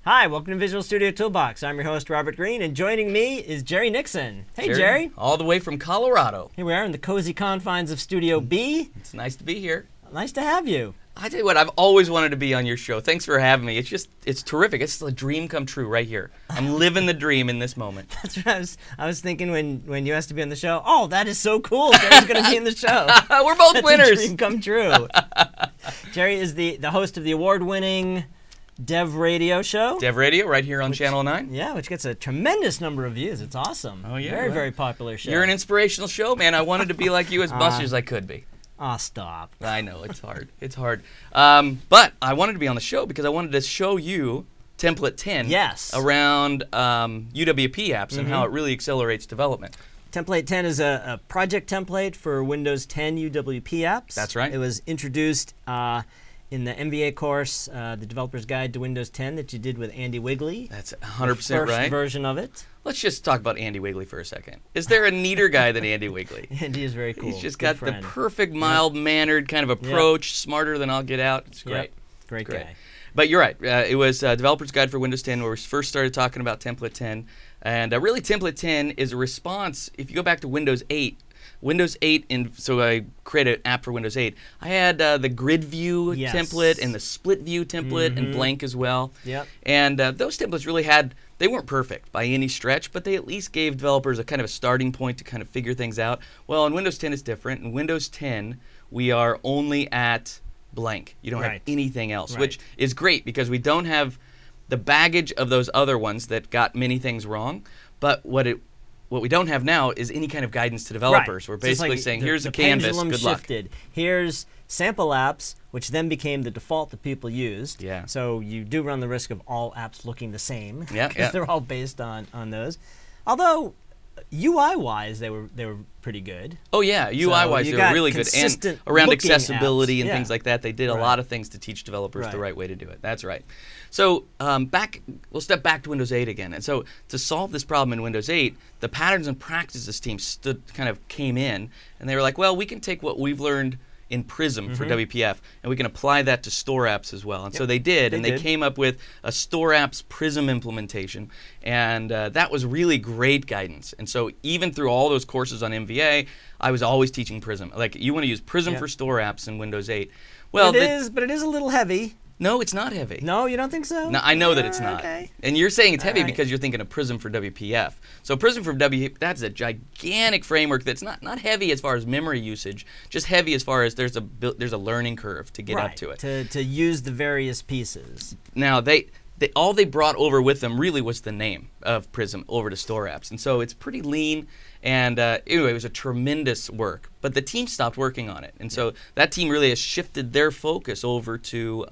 Hi, welcome to Visual Studio Toolbox. I'm your host, Robert Green, and joining me is Jerry Nixon. Hey, Jerry. All the way from Colorado. Here we are in the cozy confines of Studio B. It's nice to be here. Nice to have you. I tell you what, I've always wanted to be on your show. Thanks for having me. It's terrific. It's a dream come true right here. I'm living the dream in this moment. That's what I was thinking when you asked to be on the show. Oh, that is so cool. Jerry's going to be in the show. We're both That's winners. A dream come true. Jerry is the host of the award-winning Dev Radio show. Dev Radio, right here on Channel 9. Yeah, which gets a tremendous number of views. It's awesome. Oh, yeah. Very, very popular show. You're an inspirational show, man. I wanted to be like you as much as I could be. Aw, stop. I know, it's hard. It's hard. But I wanted to be on the show because I wanted to show you Template 10 around UWP apps and how it really accelerates development. Template 10 is a project template for Windows 10 UWP apps. That's right. It was introduced in the MBA course, the Developer's Guide to Windows 10 that you did with Andy Wigley. That's 100% first right. Version of it. Let's just talk about Andy Wigley for a second. Is there a neater guy than Andy Wigley? Andy is very cool. He's just got the perfect mild-mannered kind of approach, smarter than I'll get out. It's great. Great guy. But you're right. It was Developer's Guide for Windows 10 where we first started talking about Template 10. And really, Template 10 is a response. If you go back to Windows 8, so I created an app for Windows 8. I had the grid view template and the split view template and blank as well. Yep. And those templates really they weren't perfect by any stretch, but they at least gave developers a kind of a starting point to kind of figure things out. Well, in Windows 10 it's different. In Windows 10, we are only at blank. You don't have anything else, which is great because we don't have the baggage of those other ones that got many things wrong. But what we don't have now is any kind of guidance to developers. We're basically saying, here's a canvas, good luck. Here's sample apps, which then became the default that people used. Yeah. So you do run the risk of all apps looking the same. Yeah. Because they're all based on those. Although, UI-wise, they were pretty good. Oh, yeah. UI-wise, they were really good. And around accessibility apps. and things like that, they did a lot of things to teach developers the right way to do it. That's right. So we'll step back to Windows 8 again. And so to solve this problem in Windows 8, the patterns and practices team came in, and they were like, well, we can take what we've learned in Prism for WPF, and we can apply that to Store Apps as well. And so they did, and they came up with a Store Apps Prism implementation, and that was really great guidance. And so even through all those courses on MVA, I was always teaching Prism. Like, you want to use Prism for Store Apps in Windows 8. Well, but it is a little heavy. No, it's not heavy. No, you don't think so? No, I know that it's not. Okay. And you're saying it's heavy because you're thinking of Prism for WPF. So Prism for WPF, that's a gigantic framework that's not heavy as far as memory usage, just heavy as far as there's a learning curve to get up to it. To use the various pieces. Now, all they brought over with them really was the name of Prism over to Store Apps. And so it's pretty lean. And anyway, it was a tremendous work. But the team stopped working on it. And so that team really has shifted their focus over to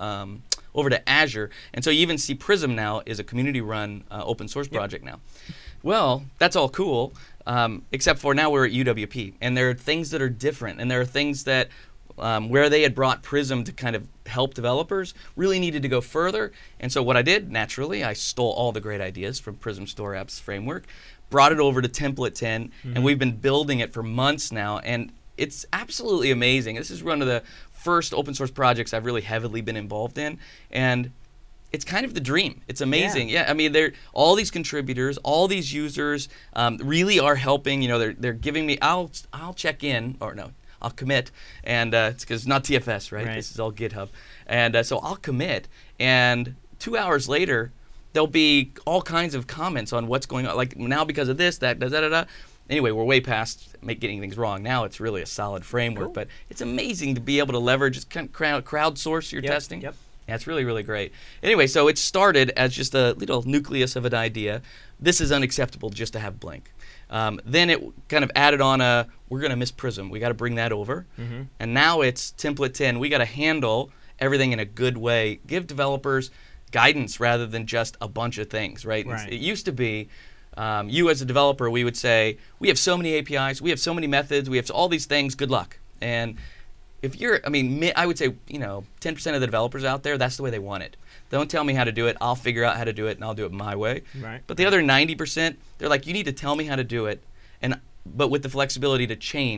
Azure. And so you even see Prism now is a community-run open source project now. Well, that's all cool, except for now we're at UWP. And there are things that are different. And there are things that where they had brought Prism to kind of help developers really needed to go further. And so what I did, naturally, I stole all the great ideas from Prism Store Apps framework, brought it over to Template 10, and we've been building it for months now, and it's absolutely amazing. This is one of the first open source projects I've really heavily been involved in, and it's kind of the dream. It's amazing. Yeah, I mean, all these contributors, all these users really are helping. You know, they're giving me. I'll check in, or no, I'll commit, and it's because it's not TFS, right? This is all GitHub, and so I'll commit, and 2 hours later, there'll be all kinds of comments on what's going on. Like, now because of this, that, da-da-da-da. Anyway, we're way past getting things wrong. Now it's really a solid framework. But it's amazing to be able to leverage, kind of crowdsource your testing. Yeah, it's really, really great. Anyway, so it started as just a little nucleus of an idea. This is unacceptable just to have blank. Then it kind of added on we're going to miss Prism. We got to bring that over. And now it's Template 10. We got to handle everything in a good way. Give developers guidance rather than just a bunch of things, right? It used to be you as a developer, we would say, we have so many APIs, we have so many methods, we have all these things, good luck. And if you're, I would say, 10% of the developers out there, that's the way they want it. Don't tell me how to do it, I'll figure out how to do it, and I'll do it my way. But the other 90%, they're like, you need to tell me how to do it, but with the flexibility to change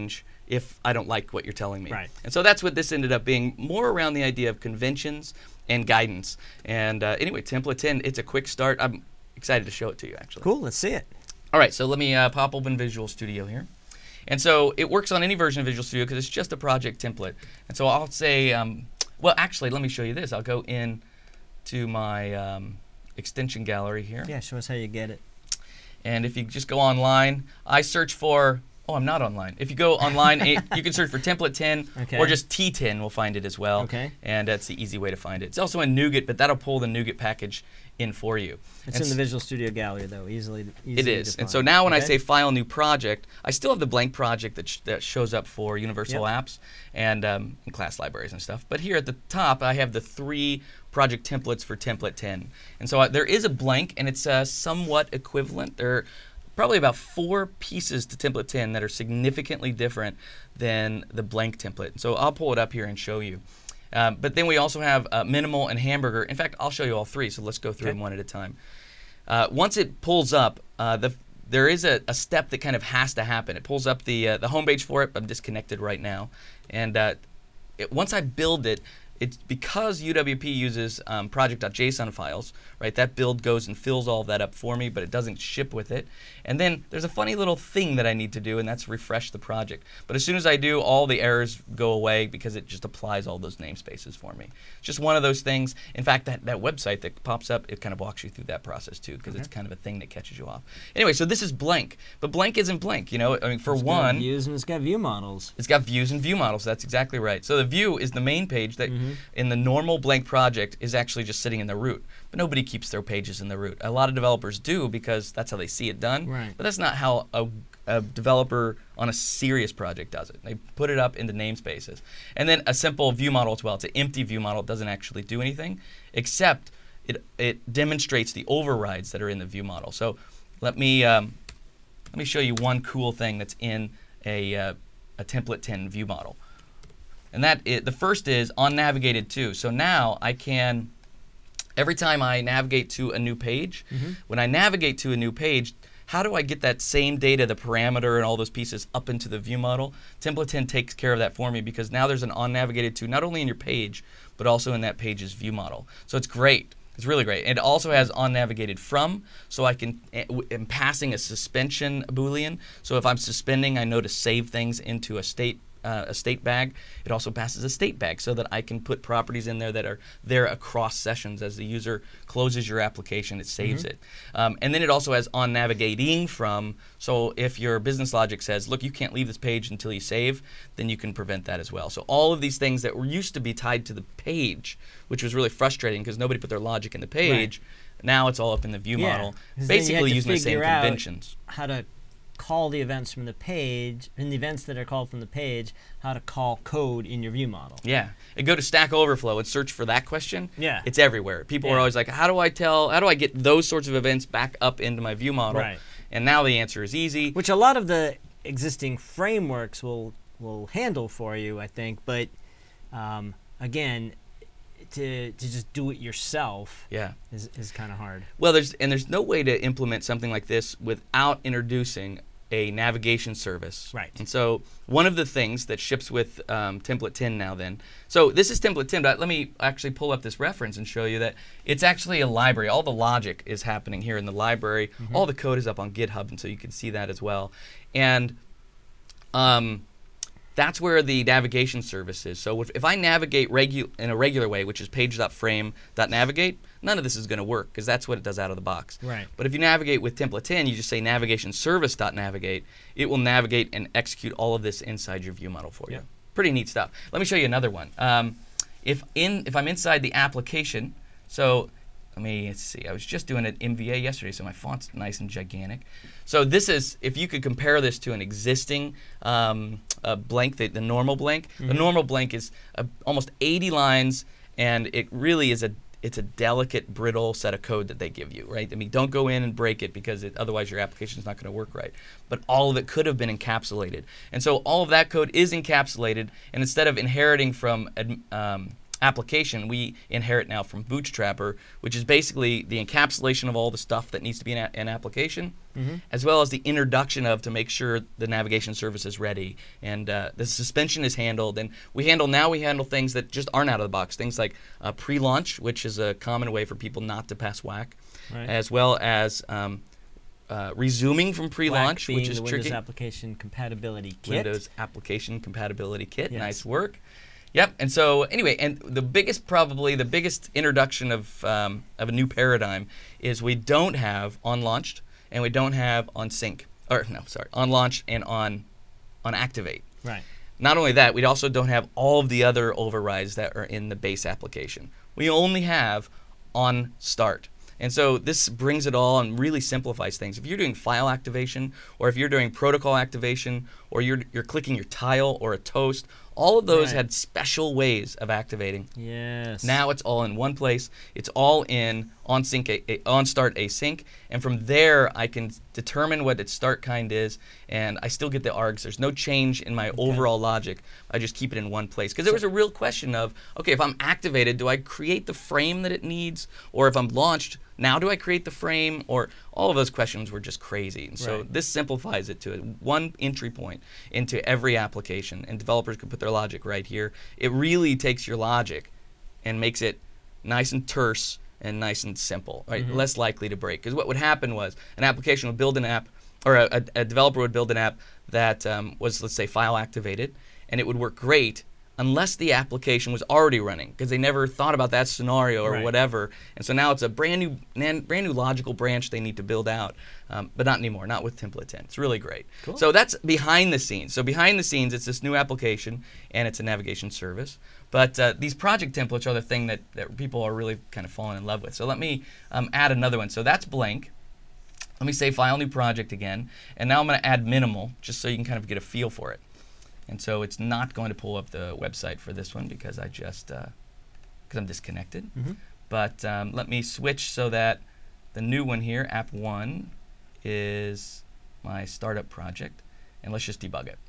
if I don't like what you're telling me. Right. And so that's what this ended up being, more around the idea of conventions and guidance. And anyway, Template 10, it's a quick start. I'm excited to show it to you, actually. Cool. Let's see it. All right, so let me pop open Visual Studio here. And so it works on any version of Visual Studio because it's just a project template. And so I'll say, well, actually, let me show you this. I'll go in to my extension gallery here. Yeah, show us how you get it. And if you just go online, I search for, oh, I'm not online. If you go online, you can search for Template 10 Okay. or just T10 will find it as well. Okay. And that's the easy way to find it. It's also in NuGet, but that'll pull the NuGet package in for you. It's And in the Visual Studio Gallery, though, easily It is. to And so find. now when I Okay. say File New Project, I still have the blank project that shows up for Universal Yep. Apps and class libraries and stuff. But here at the top, I have the 3 project templates for Template 10. And so there is a blank, and it's somewhat equivalent. There are probably about 4 pieces to Template 10 that are significantly different than the blank template. So I'll pull it up here and show you. But then we also have Minimal and Hamburger. In fact, I'll show you all 3, so let's go through them one at a time. Once it pulls up, there is a step that kind of has to happen. It pulls up the homepage for it. I'm disconnected right now. And once I build it, it's because UWP uses project.json files, right? That build goes and fills all of that up for me, but it doesn't ship with it. And then there's a funny little thing that I need to do, and that's refresh the project. But as soon as I do, all the errors go away because it just applies all those namespaces for me. It's just one of those things. In fact, that website that pops up, it kind of walks you through that process too, because it's kind of a thing that catches you off. Anyway, so this is blank, but blank isn't blank. You know, I mean, for It's got one, views and it's got view models. it's got views and view models. That's exactly right. So the view is the main page that in the normal blank project is actually just sitting in the root. But nobody keeps their pages in the root. A lot of developers do because that's how they see it done. Right. But that's not how a developer on a serious project does it. They put it up into namespaces. And then a simple view model as well. It's an empty view model. It doesn't actually do anything except it demonstrates the overrides that are in the view model. So let me show you one cool thing that's in a Template 10 view model. And the first is on navigated to. So now I can, every time I navigate to a new page, when I navigate to a new page, how do I get that same data, the parameter and all those pieces up into the view model? Template 10 takes care of that for me because now there's an on navigated to not only in your page, but also in that page's view model. So it's great. It's really great. It also has on navigated from, so I am passing a suspension Boolean. So if I'm suspending, I know to save things into a state bag. It also passes a state bag so that I can put properties in there that are there across sessions. As the user closes your application, it saves it. And then it also has on navigating from, so if your business logic says, look, you can't leave this page until you save, then you can prevent that as well. So all of these things that were used to be tied to the page, which was really frustrating because nobody put their logic in the page, now it's all up in the view model, 'Cause then you had basically to using the same figure out conventions. how to call the events from the page, and the events that are called from the page, how to call code in your view model. Yeah, and go to Stack Overflow and search for that question. Yeah. It's everywhere. People are always like, how do I get those sorts of events back up into my view model? Right. And now the answer is easy. Which a lot of the existing frameworks will handle for you, I think. But again, to just do it yourself is kind of hard. Well, there's no way to implement something like this without introducing a navigation service. Right. And so one of the things that ships with Template 10 now then, so this is Template 10, but let me actually pull up this reference and show you that it's actually a library. All the logic is happening here in the library. All the code is up on GitHub, and so you can see that as well. And that's where the navigation service is. So if I navigate in a regular way, which is page.frame.navigate, none of this is going to work because that's what it does out of the box. Right. But if you navigate with Template 10, you just say navigation service.navigate, it will navigate and execute all of this inside your view model for you. Yeah. Pretty neat stuff. Let me show you another one. If I'm inside the application, so let's see. I was just doing an MVA yesterday, so my font's nice and gigantic. So this is, if you could compare this to an existing blank, the normal blank. The normal blank is almost 80 lines, and it really is it's a delicate, brittle set of code that they give you, right? I mean, don't go in and break it because otherwise your application is not going to work right. But all of it could have been encapsulated. And so all of that code is encapsulated, and instead of inheriting from application we inherit now from Bootstrapper, which is basically the encapsulation of all the stuff that needs to be in an application, as well as the introduction of to make sure the navigation service is ready and the suspension is handled. And we handle things that just aren't out of the box, things like pre-launch, which is a common way for people not to pass WAC, as well as resuming from pre-launch, which is the tricky. Windows Application Compatibility Kit. Windows Application Compatibility Kit. Yes. Nice work. Yep. And so anyway, and the biggest introduction of a new paradigm is we don't have on launched and we don't have on sync, or no, sorry, on launch and on activate. Right. Not only that, we also don't have all of the other overrides that are in the base application. We only have on start. And so this brings it all and really simplifies things. If you're doing file activation, or if you're doing protocol activation, or you're clicking your tile or a toast, all of those had special ways of activating. Yes. Now it's all in one place. It's all in on start async, and from there I can determine what its start kind is, and I still get the args. There's no change in my overall logic. I just keep it in one place. Because there was a real question of, okay, if I'm activated, do I create the frame that it needs? Or if I'm launched, now do I create the frame? Or all of those questions were just crazy. And so this simplifies it to one entry point into every application, and developers can put their logic right here. It really takes your logic and makes it nice and terse and nice and simple, right? Less likely to break. Because what would happen was an application would build an app, or a developer would build an app that was, let's say, file activated, and it would work great unless the application was already running, because they never thought about that scenario or whatever. And so now it's a brand new logical branch they need to build out, but not anymore, not with Template 10. It's really great. Cool. So that's behind the scenes. So behind the scenes, it's this new application, and it's a navigation service. But these project templates are the thing that people are really kind of falling in love with. So let me add another one. So that's blank. Let me say File, New Project again. And now I'm going to add Minimal, just so you can kind of get a feel for it. And so it's not going to pull up the website for this one because because I'm disconnected. But let me switch so that the new one here, App 1, is my startup project. And let's just debug it.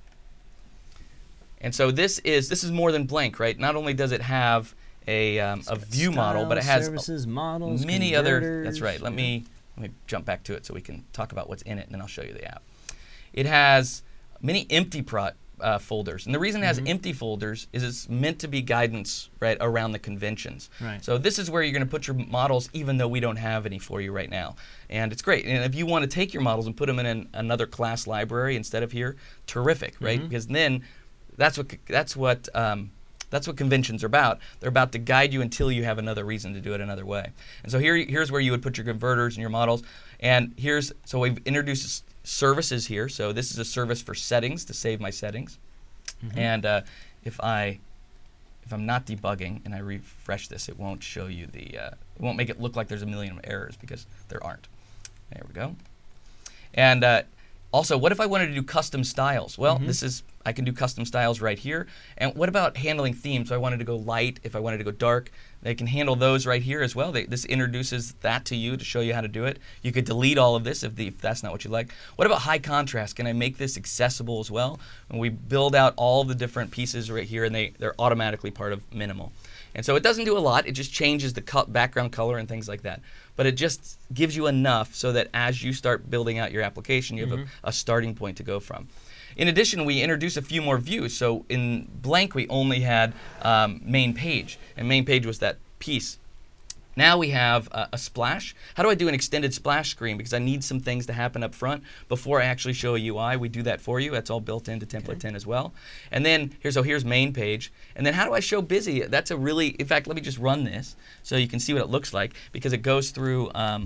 And so this is more than blank, right? Not only does it have a view model, but it has services, models, many converters. other. That's right. Let me jump back to it so we can talk about what's in it, and then I'll show you the app. It has many empty folders, and the reason it has empty folders is it's meant to be guidance right around the conventions. Right. So this is where you're going to put your models, even though we don't have any for you right now, and it's great. And if you want to take your models and put them in another class library instead of here, terrific, right? Because then that's what conventions are about. They're about to guide you until you have another reason to do it another way. And so here's where you would put your converters and your models. And so we've introduced services here. So this is a service for settings, to save my settings. And if I'm not debugging and I refresh this, it won't show you it won't make it look like there's a million errors, because there aren't. There we go. And also, what if I wanted to do custom styles? Well, I can do custom styles right here. And what about handling themes? So I wanted to go light, if I wanted to go dark, they can handle those right here as well. This introduces that to you to show you how to do it. You could delete all of this if that's not what you like. What about high contrast? Can I make this accessible as well? And we build out all the different pieces right here, and they're automatically part of Minimal. And so it doesn't do a lot. It just changes the background color and things like that. But it just gives you enough so that as you start building out your application, you have a starting point to go from. In addition, we introduce a few more views. So in blank, we only had main page, and main page was that piece. Now we have a splash. How do I do an extended splash screen? Because I need some things to happen up front before I actually show a UI. We do that for you. That's all built into Template 10 as well. And then here's main page. And then how do I show busy? That's in fact, let me just run this so you can see what it looks like, because it goes through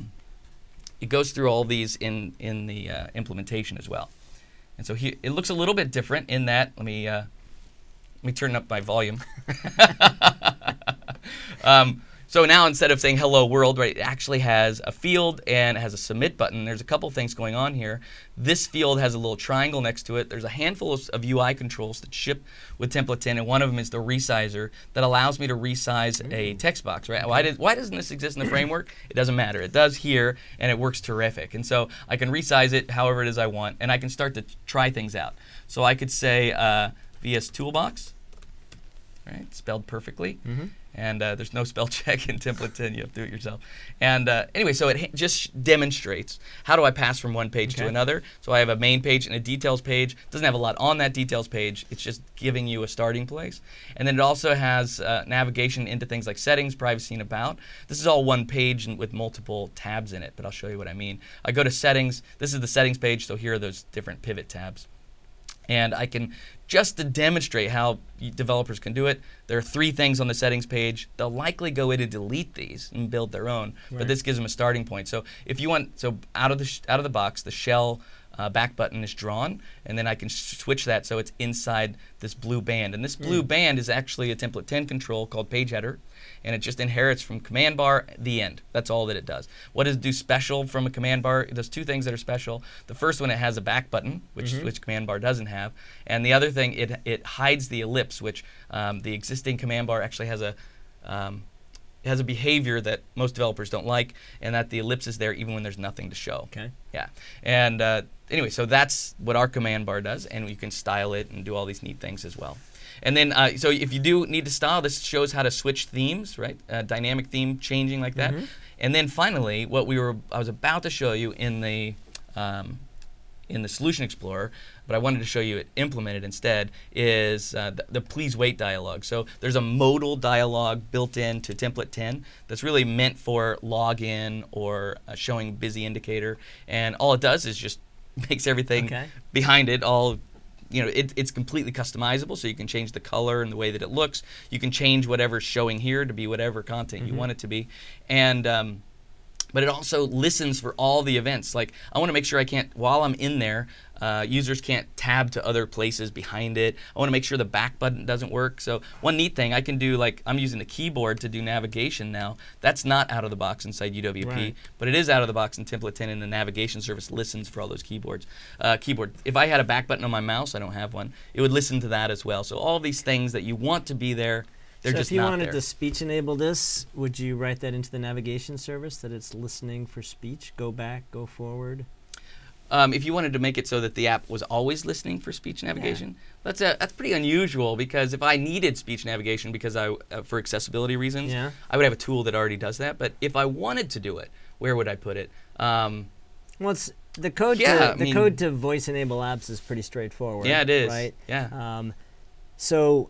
all these in the implementation as well. And so here, it looks a little bit different in that. Let me turn up my volume. So now instead of saying hello world, right, it actually has a field and it has a submit button. There's a couple things going on here. This field has a little triangle next to it. There's a handful of UI controls that ship with Template 10, and one of them is the resizer that allows me to resize a text box, right? Why doesn't this exist in the framework? It doesn't matter. It does here, and it works terrific. And so I can resize it however it is I want, and I can start to try things out. So I could say VS Toolbox, right? Spelled perfectly. Mm-hmm. And there's no spell check in Template 10. You have to do it yourself. And anyway, so it just demonstrates how do I pass from one page to another. So I have a main page and a details page. It doesn't have a lot on that details page. It's just giving you a starting place. And then it also has navigation into things like settings, privacy, and about. This is all one page and with multiple tabs in it, but I'll show you what I mean. I go to settings. This is the settings page, so here are those different pivot tabs. And I can, just to demonstrate how developers can do it, there are 3 things on the settings page. They'll likely go in and delete these and build their own, but this gives them a starting point. So if you want, out of the box, the shell back button is drawn, and then I can switch that so it's inside this blue band. And this blue band is actually a Template 10 control called page header, and it just inherits from command bar, the end. That's all that it does. What does it do special from a command bar? It does 2 things that are special. The first one, it has a back button, which command bar doesn't have. And the other thing, it hides the ellipse, which the existing command bar actually has a behavior that most developers don't like, and that the ellipse is there even when there's nothing to show. Okay. Yeah. And anyway, so that's what our command bar does, and you can style it and do all these neat things as well. And then, so if you do need to style, this shows how to switch themes, right? Dynamic theme changing like that. And then finally, what I was about to show you in the Solution Explorer, but I wanted to show you it implemented instead, is the please wait dialog. So there's a modal dialog built into Template 10 that's really meant for login or showing busy indicator. And all it does is just makes everything behind it all. It's completely customizable, so you can change the color and the way that it looks. You can change whatever's showing here to be whatever content you want it to be. And but it also listens for all the events. Like, I want to make sure while I'm in there, users can't tab to other places behind it. I want to make sure the back button doesn't work. So one neat thing I can do, like I'm using the keyboard to do navigation now. That's not out of the box inside UWP, but it is out of the box in Template 10, and the navigation service listens for all those keyboard. If I had a back button on my mouse, I don't have one, it would listen to that as well. So all these things that you want to be there, they're just not there. So if you wanted to speech enable this, would you write that into the navigation service that it's listening for speech? Go back, go forward? If you wanted to make it so that the app was always listening for speech navigation, that's pretty unusual, because if I needed speech navigation because for accessibility reasons, I would have a tool that already does that. But if I wanted to do it, where would I put it? Well, it's the code. Code to voice enable apps is pretty straightforward. Yeah, it is. Right. Yeah. So.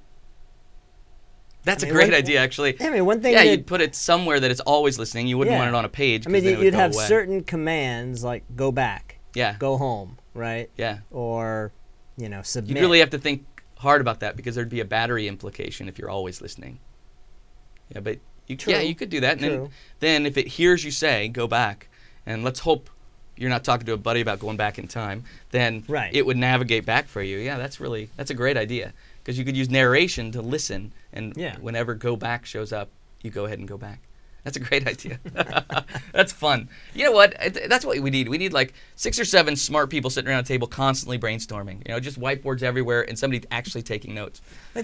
That's a great idea, actually. I mean, one thing. Yeah, you'd put it somewhere that it's always listening. You wouldn't want it on a page. I mean, you'd have certain commands like go back, go home, right? Yeah. Or, submit. You'd really have to think hard about that, because there'd be a battery implication if you're always listening. Yeah, but you could do that. And then if it hears you say go back, and let's hope you're not talking to a buddy about going back in time, then it would navigate back for you. Yeah, that's a great idea. Because you could use narration to listen, and whenever go back shows up, you go ahead and go back. That's a great idea. That's fun. You know what? That's what we need. We need like 6 or 7 smart people sitting around a table constantly brainstorming. Just whiteboards everywhere and somebody actually taking notes.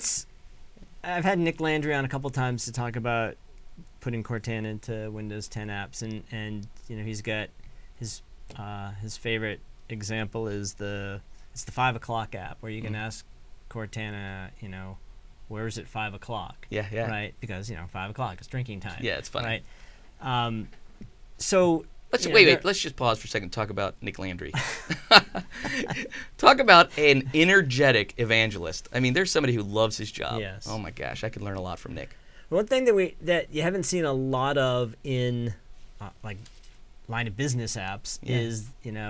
I've had Nick Landry on a couple times to talk about putting Cortana into Windows 10 apps, and he's got his favorite example is the 5 o'clock app, where you can ask Cortana, where is it 5 o'clock? Yeah. Right, because 5 o'clock is drinking time. Yeah, it's funny. Right. So let's wait. Let's just pause for a second and talk about Nick Landry. Talk about an energetic evangelist. I mean, there's somebody who loves his job. Yes. Oh my gosh, I could learn a lot from Nick. One thing that you haven't seen a lot of in like line of business apps is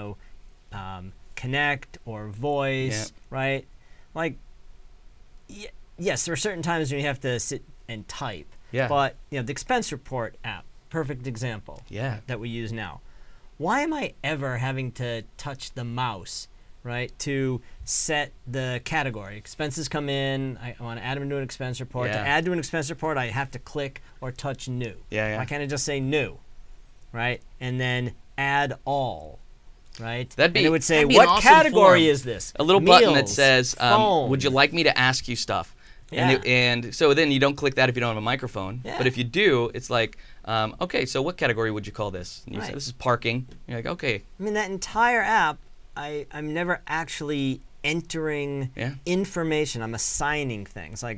Connect or Voice, right? Like, yes, there are certain times when you have to sit and type. Yeah. But the expense report app, perfect example. Yeah. That we use now. Why am I ever having to touch the mouse, right, to set the category? Expenses come in. I want to add them into an expense report. Yeah. To add to an expense report, I have to click or touch new. Yeah. Why can't I just say new, right, and then add all? Right? And it would say, what awesome category form. is this? A little Meals, button that says, would you like me to ask you stuff? Yeah. And so then you don't click that if you don't have a microphone. Yeah. But if you do, it's like, okay, so what category would you call this? And you say, Right. this is parking. You're like, okay. I mean, that entire app, I'm never actually entering information. I'm assigning things. Like,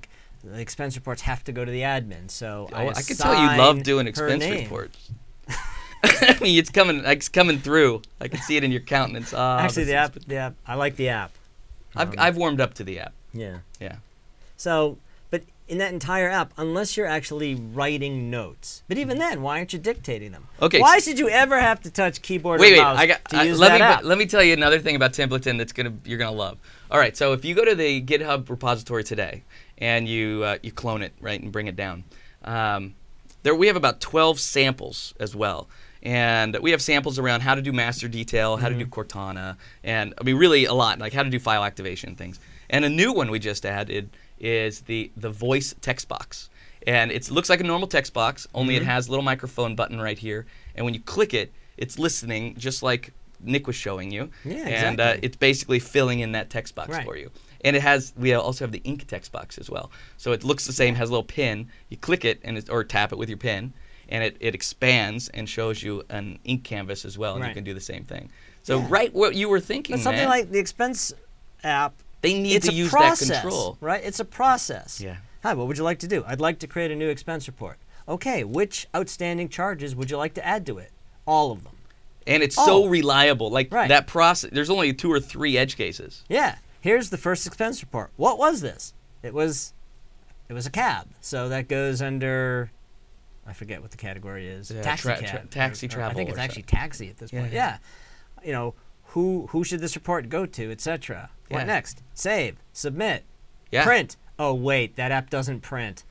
the expense reports have to go to the admin. So I can tell you love doing expense reports. I mean, it's coming through. I can see it in your countenance. Actually, the app, I like the app. I've warmed up to the app. Yeah. Yeah. So, but in that entire app, unless you're actually writing notes, but even then, why aren't you dictating them? Okay. Why should you ever have to touch keyboard or mouse to use that app? Let me tell you another thing about Templeton you're gonna love. All right. So if you go to the GitHub repository today and you clone it, right, and bring it down, we have about 12 samples as well. And we have samples around how to do master detail, how to do Cortana, and I mean really a lot, like how to do file activation and things. And a new one we just added is the voice text box. And it looks like a normal text box, only it has a little microphone button right here. And when you click it, it's listening just like Nick was showing you. Yeah, exactly. And it's basically filling in that text box for you. And we also have the ink text box as well. So it looks the same, has a little pin. You click it or tap it with your pen, and it expands and shows you an ink canvas as well, and you can do the same thing. So what you were thinking, but something like the expense app, they need to use that control. Right? It's a process. Yeah. Hi, what would you like to do? I'd like to create a new expense report. Okay, which outstanding charges would you like to add to it? All of them. And it's so reliable. Like that process, there's only 2 or 3 edge cases. Yeah. Here's the first expense report. What was this? It was a cab. So that goes under, I forget what the category is. Taxi cab. Taxi travel. I think it's actually taxi at this point. Yeah. You know, who should this report go to, etc. What next? Save. Submit. Print. Oh, wait, that app doesn't print.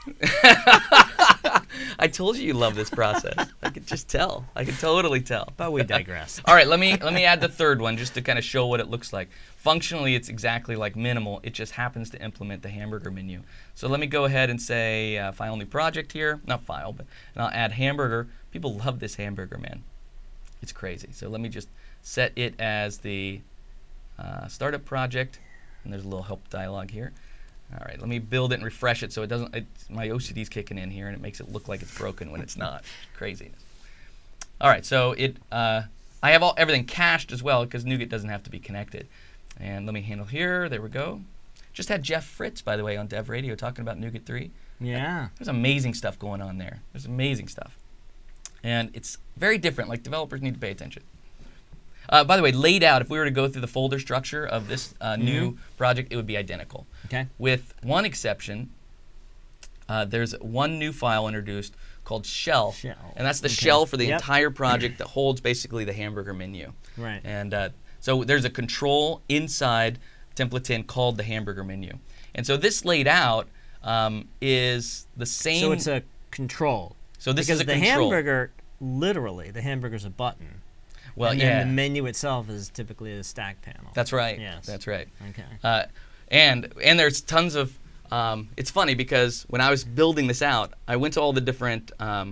I told you love this process. I could just tell. I could totally tell. But we digress. All right, let me add the third one just to kind of show what it looks like. Functionally, it's exactly like Minimal. It just happens to implement the hamburger menu. So let me go ahead and say File New Project here. Not File, but and I'll add Hamburger. People love this hamburger, man. It's crazy. So let me just set it as the startup project. And there's a little help dialog here. All right, let me build it and refresh it so it doesn't. My OCD's kicking in here, and it makes it look like it's broken when it's not. Craziness. All right, so I have everything cached as well because NuGet doesn't have to be connected. And let me handle here. There we go. Just had Jeff Fritz, by the way, on Dev Radio talking about NuGet 3. Yeah. There's amazing stuff going on there. There's amazing stuff, and it's very different. Like developers need to pay attention. By the way, laid out, if we were to go through the folder structure of this new project, it would be identical. Okay. With one exception, there's one new file introduced called shell. And that's the shell for the entire project that holds basically the hamburger menu. Right. And so there's a control inside Templeton called the hamburger menu. And so this laid out is the same. So it's a control. So this is a control. control. Because the hamburger, literally, the hamburger's a button. Well, and then the menu itself is typically a stack panel. That's right. Yes. That's right. Okay. And there's tons of. It's funny because when I was building this out, I went to all the different.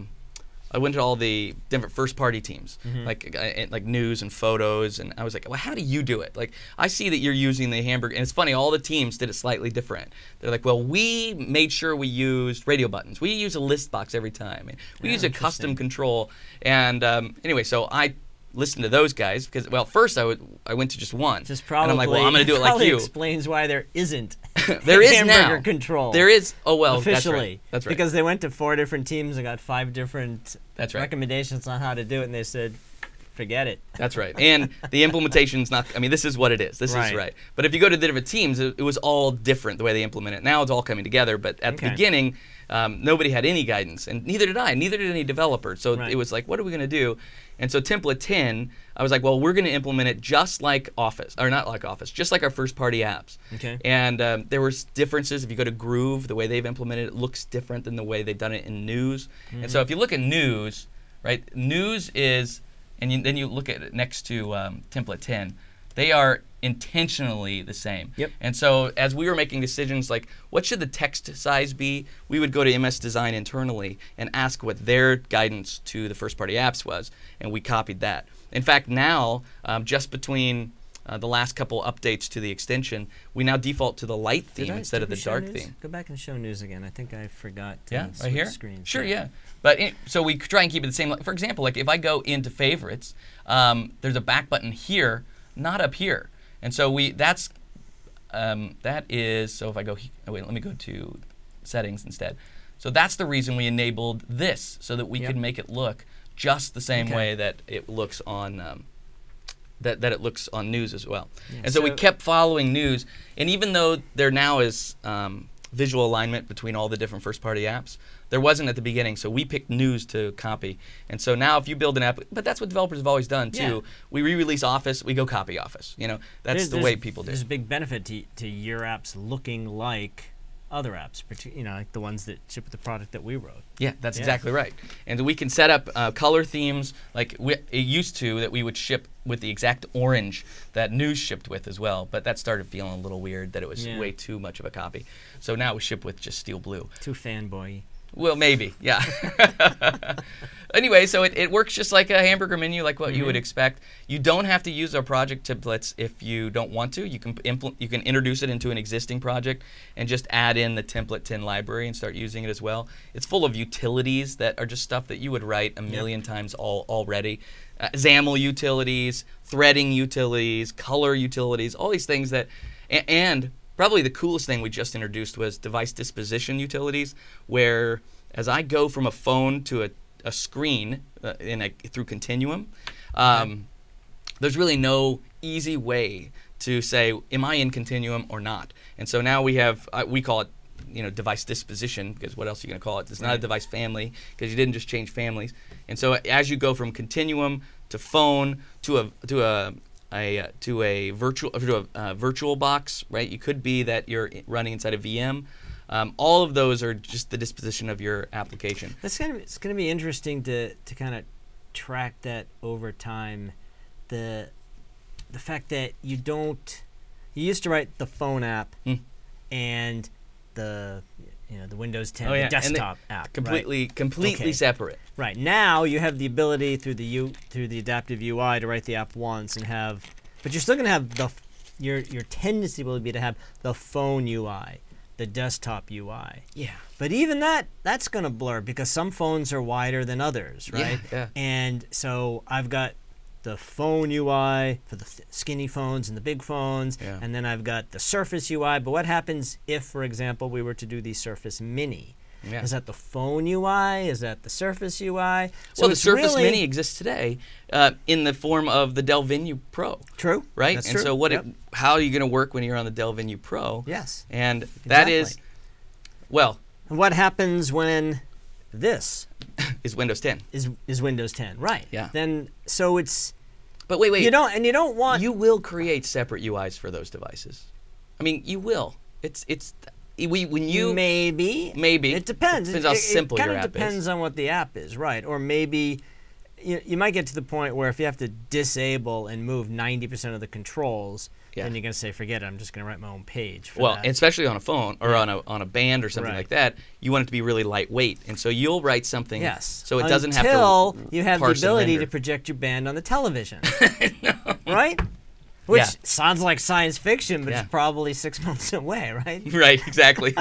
First-party teams, like news and photos, and I was like, well, how do you do it? Like, I see that you're using the hamburger, and it's funny, all the teams did it slightly different. They're like, well, we made sure we used radio buttons. We use a list box every time. And we use a custom control. And anyway, so I listened to those guys because, well, first I went to just one. Just probably. And I'm like, well, I'm going to do it like you. Explains why there isn't. There is hamburger now. Control. There is. Oh well, officially. That's right. Because they went to 4 different teams and got 5 different recommendations on how to do it, and they said, forget it. That's right. And the implementation's not. I mean, this is what it is. This is right. But if you go to the different teams, it was all different the way they implement it. Now it's all coming together. But at the beginning, nobody had any guidance, and neither did I. Neither did any developer. So it was like, what are we going to do? And so Template 10, I was like, well, we're going to implement it just like Office, or not like Office, just like our first-party apps. Okay. And there was differences. If you go to Groove, the way they've implemented it looks different than the way they've done it in News. And so if you look at News, right, News is, and then you look at it next to Template 10, they are intentionally the same. Yep. And so as we were making decisions like what should the text size be, we would go to MS Design internally and ask what their guidance to the first-party apps was, and we copied that. In fact, now, just between the last couple updates to the extension, we now default to the light theme instead of the dark theme. Go back and show News again. I think I forgot to right here? screens. Sure, yeah. But so we try and keep it the same. For example, like if I go into Favorites, there's a back button here, not up here. And so that is, so if I go, wait, let me go to settings instead. So that's the reason we enabled this, so that we could make it look just the same way that it looks on that it looks on news as well. Yeah. And so we kept following news, and even though there now is visual alignment between all the different first-party apps, there wasn't at the beginning, so we picked news to copy. And so now if you build an app, but that's what developers have always done too. Yeah. We re-release Office, we go copy Office. You know, that's the way people do. There's a big benefit to your apps looking like other apps, you know, like the ones that ship with the product that we wrote. Yeah, that's exactly right. And we can set up color themes like it used to, that we would ship with the exact orange that news shipped with as well. But that started feeling a little weird, that it was way too much of a copy. So now we ship with just steel blue. Too fanboy-y. Well, maybe, yeah. Anyway, so it works just like a hamburger menu, like what you would expect. You don't have to use our project templates if you don't want to. You can introduce it into an existing project and just add in the template tin library and start using it as well. It's full of utilities that are just stuff that you would write a million times already. XAML utilities, threading utilities, color utilities, all these things that, and probably the coolest thing we just introduced was device disposition utilities, where as I go from a phone to a screen through Continuum, there's really no easy way to say, am I in Continuum or not? And so now we have, we call it, device disposition, because what else are you going to call it? It's not a device family, because you didn't just change families. And so as you go from Continuum to phone to a virtual box, right? You could be that you're running inside a VM. All of those are just the disposition of your application. It's going to be interesting to kind of track that over time. The fact that you used to write the phone app and the Windows 10 the desktop app, completely separate. Right. Now you have the ability through the adaptive UI to write the app once and but you're still going to have your tendency will be to have the phone UI, the desktop UI. Yeah. But even that's going to blur, because some phones are wider than others, right? Yeah. And so I've got the phone UI for the skinny phones and the big phones, and then I've got the Surface UI. But what happens if, for example, we were to do the Surface Mini? Yeah. Is that the phone UI? Is that the Surface UI? So the Surface Mini exists today in the form of the Dell Venue Pro. True. Right? That's and true. So how are you going to work when you're on the Dell Venue Pro? Yes. And that is, well. And what happens when this is Windows 10? Is Windows 10, right? Yeah. Then so it's. But wait. You don't want. You will create separate UIs for those devices. I mean, you will. When you maybe it depends. Depends how simple your app is. It kind of depends on what the app is, right? Or maybe you might get to the point where if you have to disable and move 90% of the controls, then you're going to say, forget it. I'm just going to write my own page. And especially on a phone or on a band or something like that, you want it to be really lightweight, and so you'll write something. Yes. So it doesn't have to. Until you have the ability to project your band on the television, right? Which sounds like science fiction, but it's probably 6 months away, right? Right, exactly.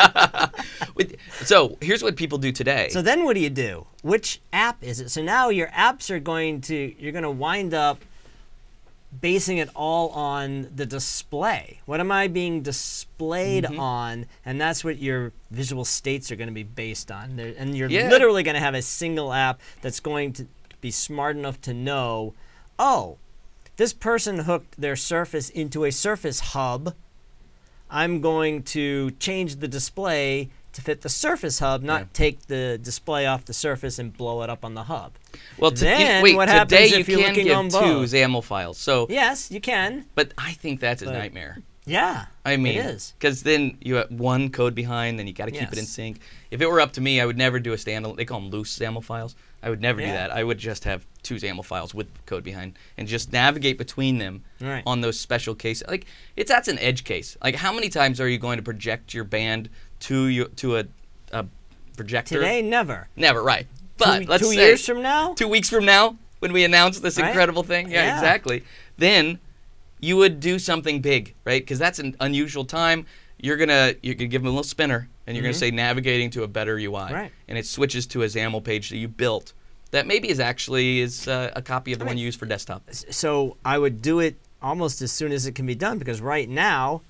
So here's what people do today. So then what do you do? Which app is it? So now your apps you're going to wind up basing it all on the display. What am I being displayed on? And that's what your visual states are going to be based on. And you're literally going to have a single app that's going to be smart enough to know, oh, this person hooked their Surface into a Surface Hub. I'm going to change the display to fit the Surface Hub, not take the display off the Surface and blow it up on the hub. Well, what happens if you're looking on both? Today you can give two XAML files. So yes, you can. But I think that's a nightmare. Yeah, I mean, it is. Because then you have one code behind, then you got to keep it in sync. If it were up to me, I would never do a standalone. They call them loose XAML files. I would never do that. I would just have two XAML files with code behind and just navigate between them on those special cases. Like that's an edge case. Like how many times are you going to project your band to a projector? Today, never. Never, right? But let's say 2 years from now, 2 weeks from now, when we announce this incredible thing, exactly. Then you would do something big, right? Because that's an unusual time. You're gonna give them a little spinner, and you're gonna say navigating to a better UI, and it switches to a XAML page that you built that maybe is a copy of the one you use for desktop. So I would do it almost as soon as it can be done, because right now,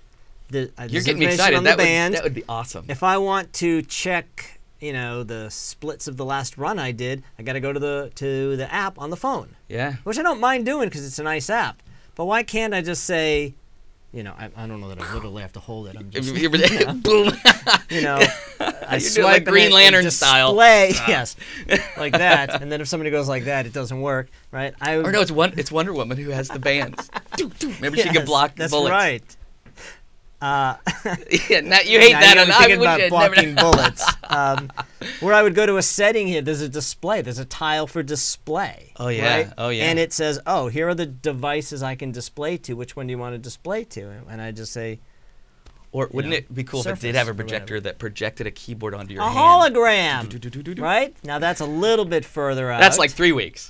You're getting me excited. That would be awesome. If I want to check, the splits of the last run I did, I got to go to the app on the phone. Yeah. Which I don't mind doing because it's a nice app. But why can't I just say, I don't know that I literally have to hold it. I'm just, boom. I swipe like Green Lantern style. Yes, like that. And then if somebody goes like that, it doesn't work, right? Or no, it's Wonder Woman who has the bands. Maybe she can block that's bullets. That's right. You hate that. I'm thinking about blocking bullets. Where I would go to a setting here, there's a display. There's a tile for display. Oh, yeah. Right? Oh, yeah. And it says, here are the devices I can display to. Which one do you want to display to? And I just say... Or wouldn't it be cool if it did have a projector that projected a keyboard onto your hand? A hologram! Right? Now that's a little bit further out. That's like 3 weeks.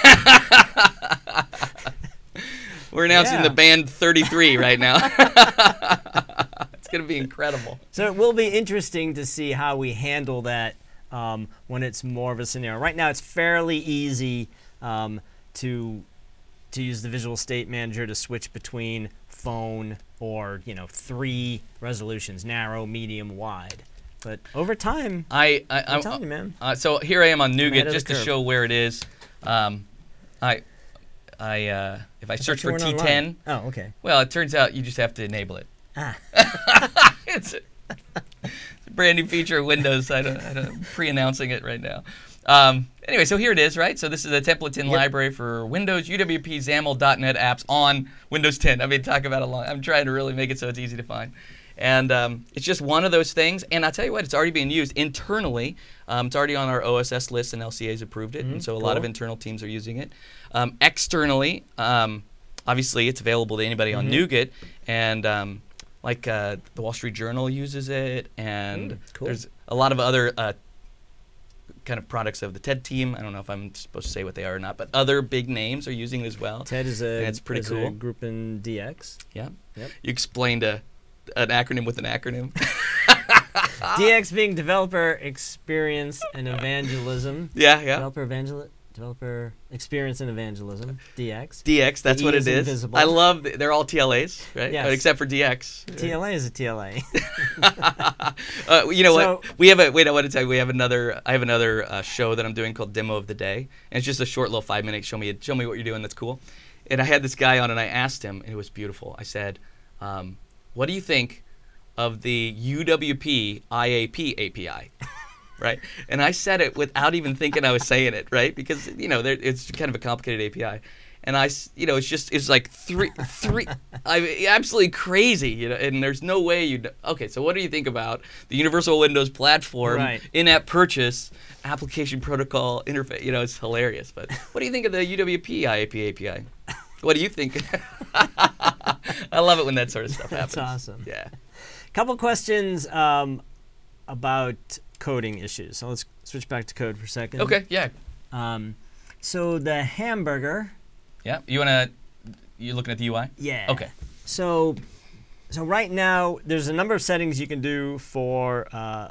We're announcing the band 33 right now. It's going to be incredible. So it will be interesting to see how we handle that when it's more of a scenario. Right now it's fairly easy to use the Visual State Manager to switch between phone or 3 resolutions, narrow, medium, wide. But over time, I'm telling you, man. So here I am on Nougat just to show where it is. If I search for T10, online. Oh, okay. Well, it turns out you just have to enable it. It's a brand new feature of Windows. I'm pre-announcing it right now. Anyway, so here it is, right? So this is a template in library for Windows, UWP, XAML, .NET apps on Windows 10. I mean, talk about I'm trying to really make it so it's easy to find. And it's just one of those things. And I'll tell you what, it's already being used internally. It's already on our OSS list, and LCA's approved it. And so a lot of internal teams are using it. Externally, obviously, it's available to anybody on Nougat. And the Wall Street Journal uses it. And there's a lot of other kind of products of the TED team. I don't know if I'm supposed to say what they are or not, but other big names are using it as well. TED is a cool. group in DX. Yeah. Yep. You explained an acronym with an acronym. DX being Developer Experience and Evangelism. Yeah. Developer Experience and Evangelism. DX. DX, that's what it is. Invisible. I love they're all TLAs, right? Yes. Except for DX. TLA is a TLA. You know what? We have I want to tell you, I have another show that I'm doing called Demo of the Day. And it's just a short little 5-minute, show me what you're doing, that's cool. And I had this guy on and I asked him, and it was beautiful. I said, what do you think of the UWP IAP API? Right? And I said it without even thinking I was saying it, right? Because, it's kind of a complicated API. And it's like three, absolutely crazy, and there's no way okay, so what do you think about the Universal Windows Platform, in-app purchase, application protocol interface? It's hilarious. But what do you think of the UWP IAP API? What do you think? I love it when that sort of stuff happens. That's awesome. Yeah. Couple questions about coding issues. So let's switch back to code for a second. Okay, yeah. So the hamburger. Yeah, you're looking at the UI? Yeah. Okay. So right now there's a number of settings you can do for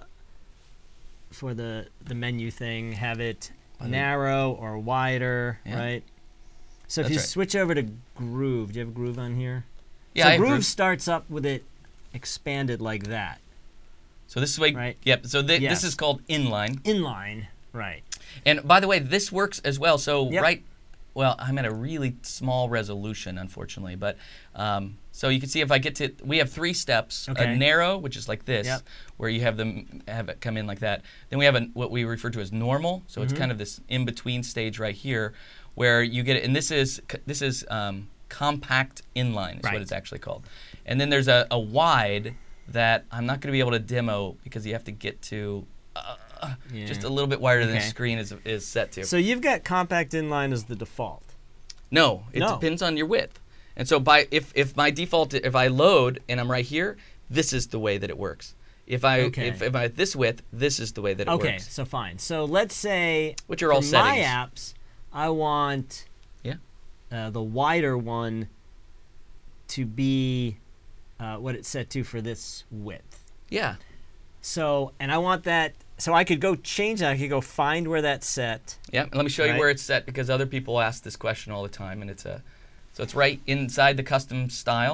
the menu thing. Have it narrow or wider, right? So if you switch over to Groove, do you have Groove on here? Yeah, so Groove starts up with it expanded like that. So this is right. Yep. So this is called inline. Inline, right? And by the way, this works as well. So well, I'm at a really small resolution, unfortunately, but so you can see if I get to, we have 3 steps. A narrow, which is like this, where you have it come in like that. Then we have what we refer to as normal. So it's kind of this in-between stage right here, where you get it, and this is compact inline is what it's actually called. And then there's a wide that I'm not going to be able to demo because you have to get to just a little bit wider than the screen is set to. So you've got compact inline as the default. No, it depends on your width. And so if my default, if I load and I'm right here, this is the way that it works. If I at this width, this is the way that it works. Okay, so fine. So let's say which are all for settings. my apps, I want the wider one to be what it's set to for this width. Yeah. So, and I want that, so I could go change that. I could go find where that's set. Yeah, and let me show you where it's set, because other people ask this question all the time, and so it's right inside the custom style.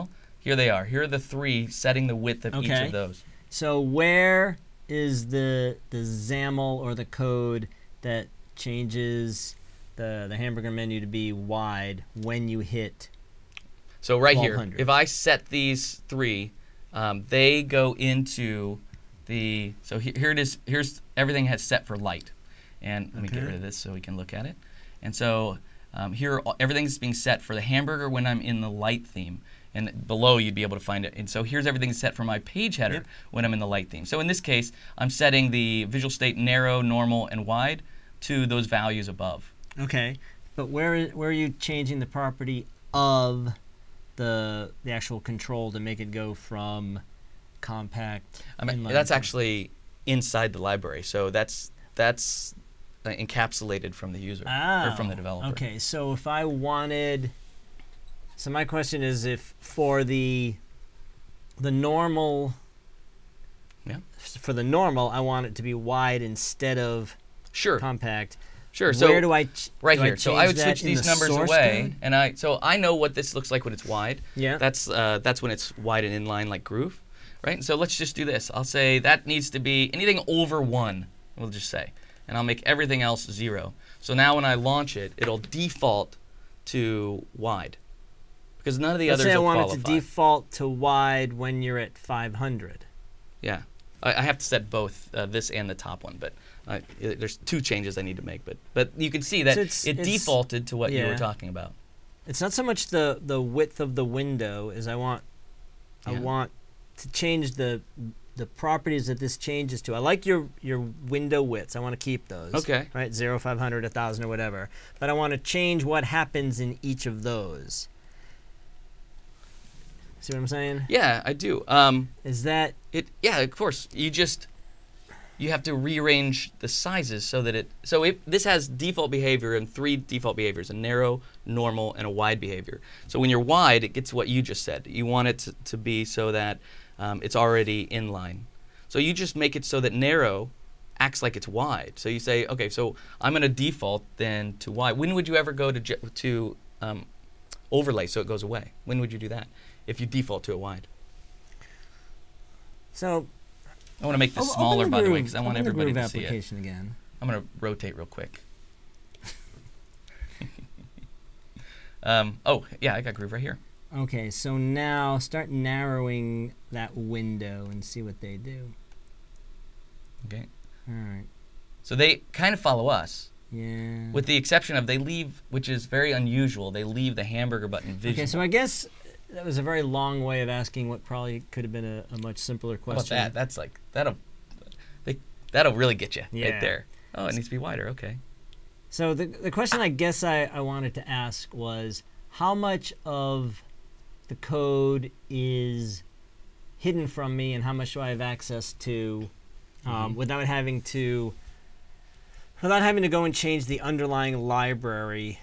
here they are. Here are the 3 setting the width of each of those. So where is the XAML or the code that changes the hamburger menu to be wide when you hit? So right here, if I set these 3, they go into the. So here it is. Here's everything has set for light, and let me get rid of this so we can look at it. And so here everything's being set for the hamburger when I'm in the light theme. And below you'd be able to find it. And so here's everything set for my page header when I'm in the light theme. So in this case, I'm setting the visual state narrow, normal, and wide to those values above. Okay, but where are you changing the property of the actual control to make it go from compact? That's actually inside the library. So that's encapsulated from the user or from the developer. Okay, so if I wanted. So my question is, if for the normal, for the normal, I want it to be wide instead of compact. Sure. So where do I right here? So I would switch these numbers away, and I know what this looks like when it's wide. Yeah. That's when it's wide and inline like Groove, right? And so let's just do this. I'll say that needs to be anything over 1. We'll just say, and I'll make everything else 0. So now when I launch it, it'll default to wide. Because none of the others will qualify. Let's say I want it to default to wide when you're at 500. Yeah. I have to set both this and the top one, but there's 2 changes I need to make. But you can see that it defaulted to what you were talking about. It's not so much the width of the window as I want to change the properties that this changes to. I like your window widths. I want to keep those. Okay. Right, 0, 500, 1,000, or whatever. But I want to change what happens in each of those. See what I'm saying? Yeah, I do. Is that it? Yeah, of course. You have to rearrange the sizes so that this has default behavior and 3 default behaviors: a narrow, normal, and a wide behavior. So when you're wide, it gets what you just said. You want it to be so that it's already inline. So you just make it so that narrow acts like it's wide. So you say, okay, so I'm going to default then to wide. When would you ever go to overlay so it goes away? When would you do that? If you default to a wide. So I want to make this smaller, by the way, because I want everybody to see it. Application again. I'm going to rotate real quick. Oh, yeah, I got Groove right here. Okay, so now start narrowing that window and see what they do. Okay. All right. So they kind of follow us. Yeah. With the exception of they leave, which is very unusual, they leave the hamburger button visible. Okay, so I guess that was a very long way of asking what probably could have been a much simpler question. How about that? That's like, that'll really get you right there. Oh, it needs to be wider, okay. So the question I guess I wanted to ask was, how much of the code is hidden from me and how much do I have access to without having to go and change the underlying library?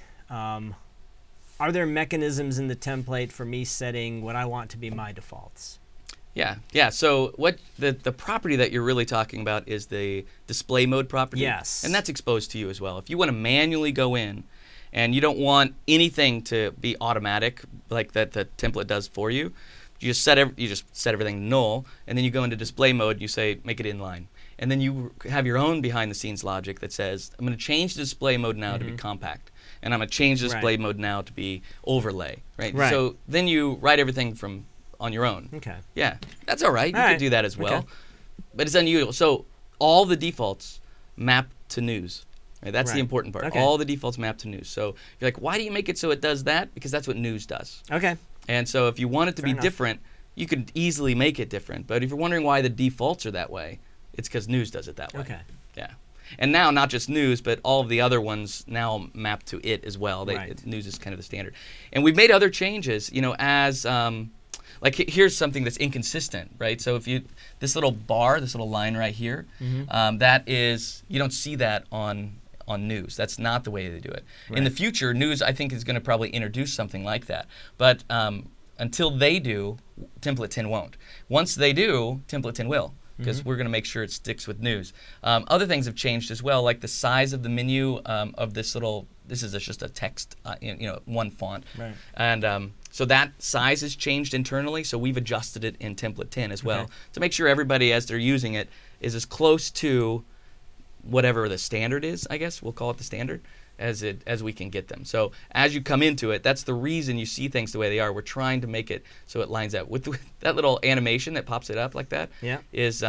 Are there mechanisms in the template for me setting what I want to be my defaults? Yeah. So what the property that you're really talking about is the display mode property. Yes. And that's exposed to you as well. If you want to manually go in and you don't want anything to be automatic like that the template does for you, you just set everything null, and then you go into display mode and you say make it inline. And then you have your own behind the scenes logic that says I'm going to change the display mode now to be compact. And I'm going to change the display mode now to be overlay, right? So then you write everything on your own. Okay. Yeah, that's all right. You can do that as well. Okay. But it's unusual. So all the defaults map to news. Right? That's the important part. Okay. All the defaults map to news. So you're like, why do you make it so it does that? Because that's what news does. Okay. And so if you want it to be different, you could easily make it different. But if you're wondering why the defaults are that way, it's because news does it that way. Okay. Yeah. And now, not just news, but all of the other ones now map to it as well. News is kind of the standard. And we've made other changes, as, like here's something that's inconsistent, right? So if this little bar, this little line right here, that is, you don't see that on news. That's not the way they do it. In the future, news, I think, is going to probably introduce something like that. But until they do, Template 10 won't. Once they do, Template 10 will. Because we're going to make sure it sticks with news. Other things have changed as well, like the size of the menu of this little. This is just a text, one font, and So that size has changed internally, so we've adjusted it in template 10 as well to make sure everybody, as they're using it, is as close to whatever the standard is, I guess, we'll call it the standard, as we can get them. So as you come into it, that's the reason you see things the way they are. We're trying to make it so it lines up. With that little animation that pops it up like that, is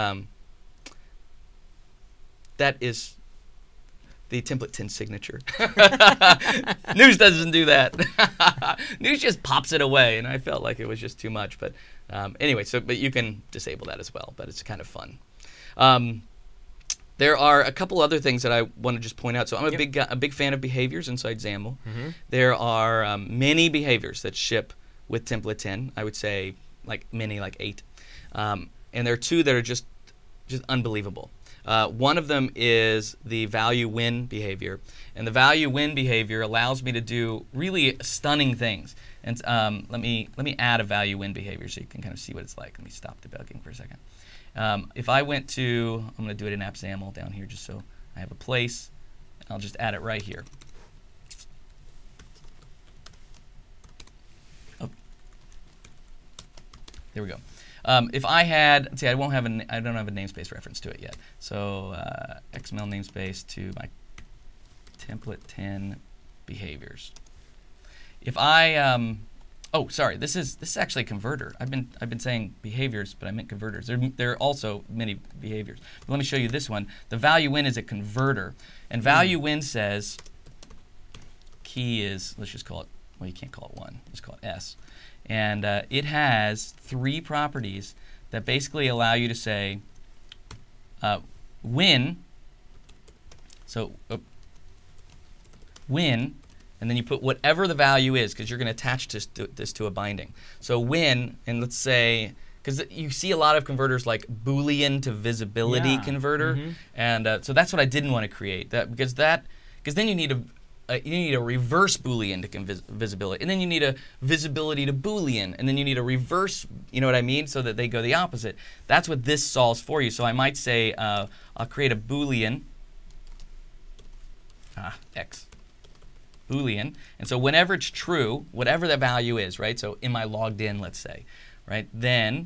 that is the template 10 signature. News doesn't do that. News just pops it away, and I felt like it was just too much. But anyway, but you can disable that as well, but it's kind of fun. There are a couple other things that I want to just point out. So I'm a big fan of behaviors inside XAML. There are many behaviors that ship with template 10. I would say like 8. And there are 2 that are just unbelievable. One of them is the value when behavior, and the value when behavior allows me to do really stunning things. And let me add a value when behavior so you can kind of see what it's like. Let me stop debugging for a second. If I went to, I'm going to do it in AppXAML down here just so I have a place. I'll just add it right here. Oh. There we go. If I had, see, I don't have a namespace reference to it yet. So XML namespace to my template 10 behaviors. If I, oh, sorry, this is actually a converter. I've been saying behaviors, but I meant converters. There are also many behaviors. But let me show you this one. The value when is a converter, and value when says key is, let's just call it, well, you can't call it 1. Let's call it S. And it has 3 properties that basically allow you to say when, so when, and then you put whatever the value is, because you're going to attach this to a binding. So when, and let's say, because you see a lot of converters like Boolean to visibility converter, and so that's what I didn't want to create. Because then you need a reverse Boolean to visibility, and then you need a visibility to Boolean, and then you need a reverse, you know what I mean, so that they go the opposite. That's what this solves for you. So I might say I'll create a Boolean, X, Boolean, and so whenever it's true, whatever that value is, right, so am I logged in, let's say, right, then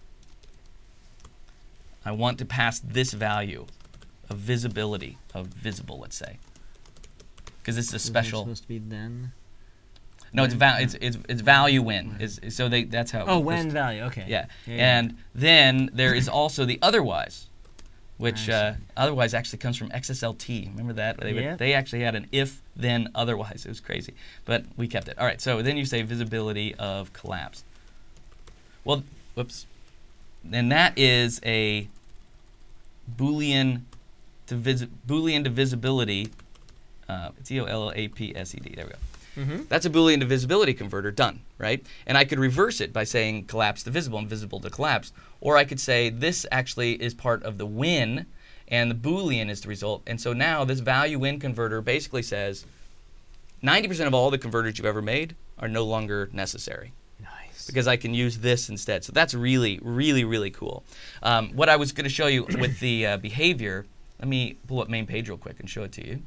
I want to pass this value of visibility, of visible, let's say. Because this is a special. It's supposed to be then. No, it's value when. So that's how. Oh, when value. Okay. Yeah. And then there is also the otherwise, which otherwise actually comes from XSLT. Remember that? They actually had an if then otherwise. It was crazy, but we kept it. All right. So then you say visibility of collapse. Well, whoops. And that is a Boolean to visibility. It's EOLAPSED. There we go. That's a Boolean to visibility converter done, right? And I could reverse it by saying collapse to visible and visible to collapse. Or I could say this actually is part of the when, and the Boolean is the result. And so now this value when converter basically says 90% of all the converters you've ever made are no longer necessary. Nice. Because I can use this instead. So that's really, really, really cool. What I was going to show you with the behavior, let me pull up main page real quick and show it to you.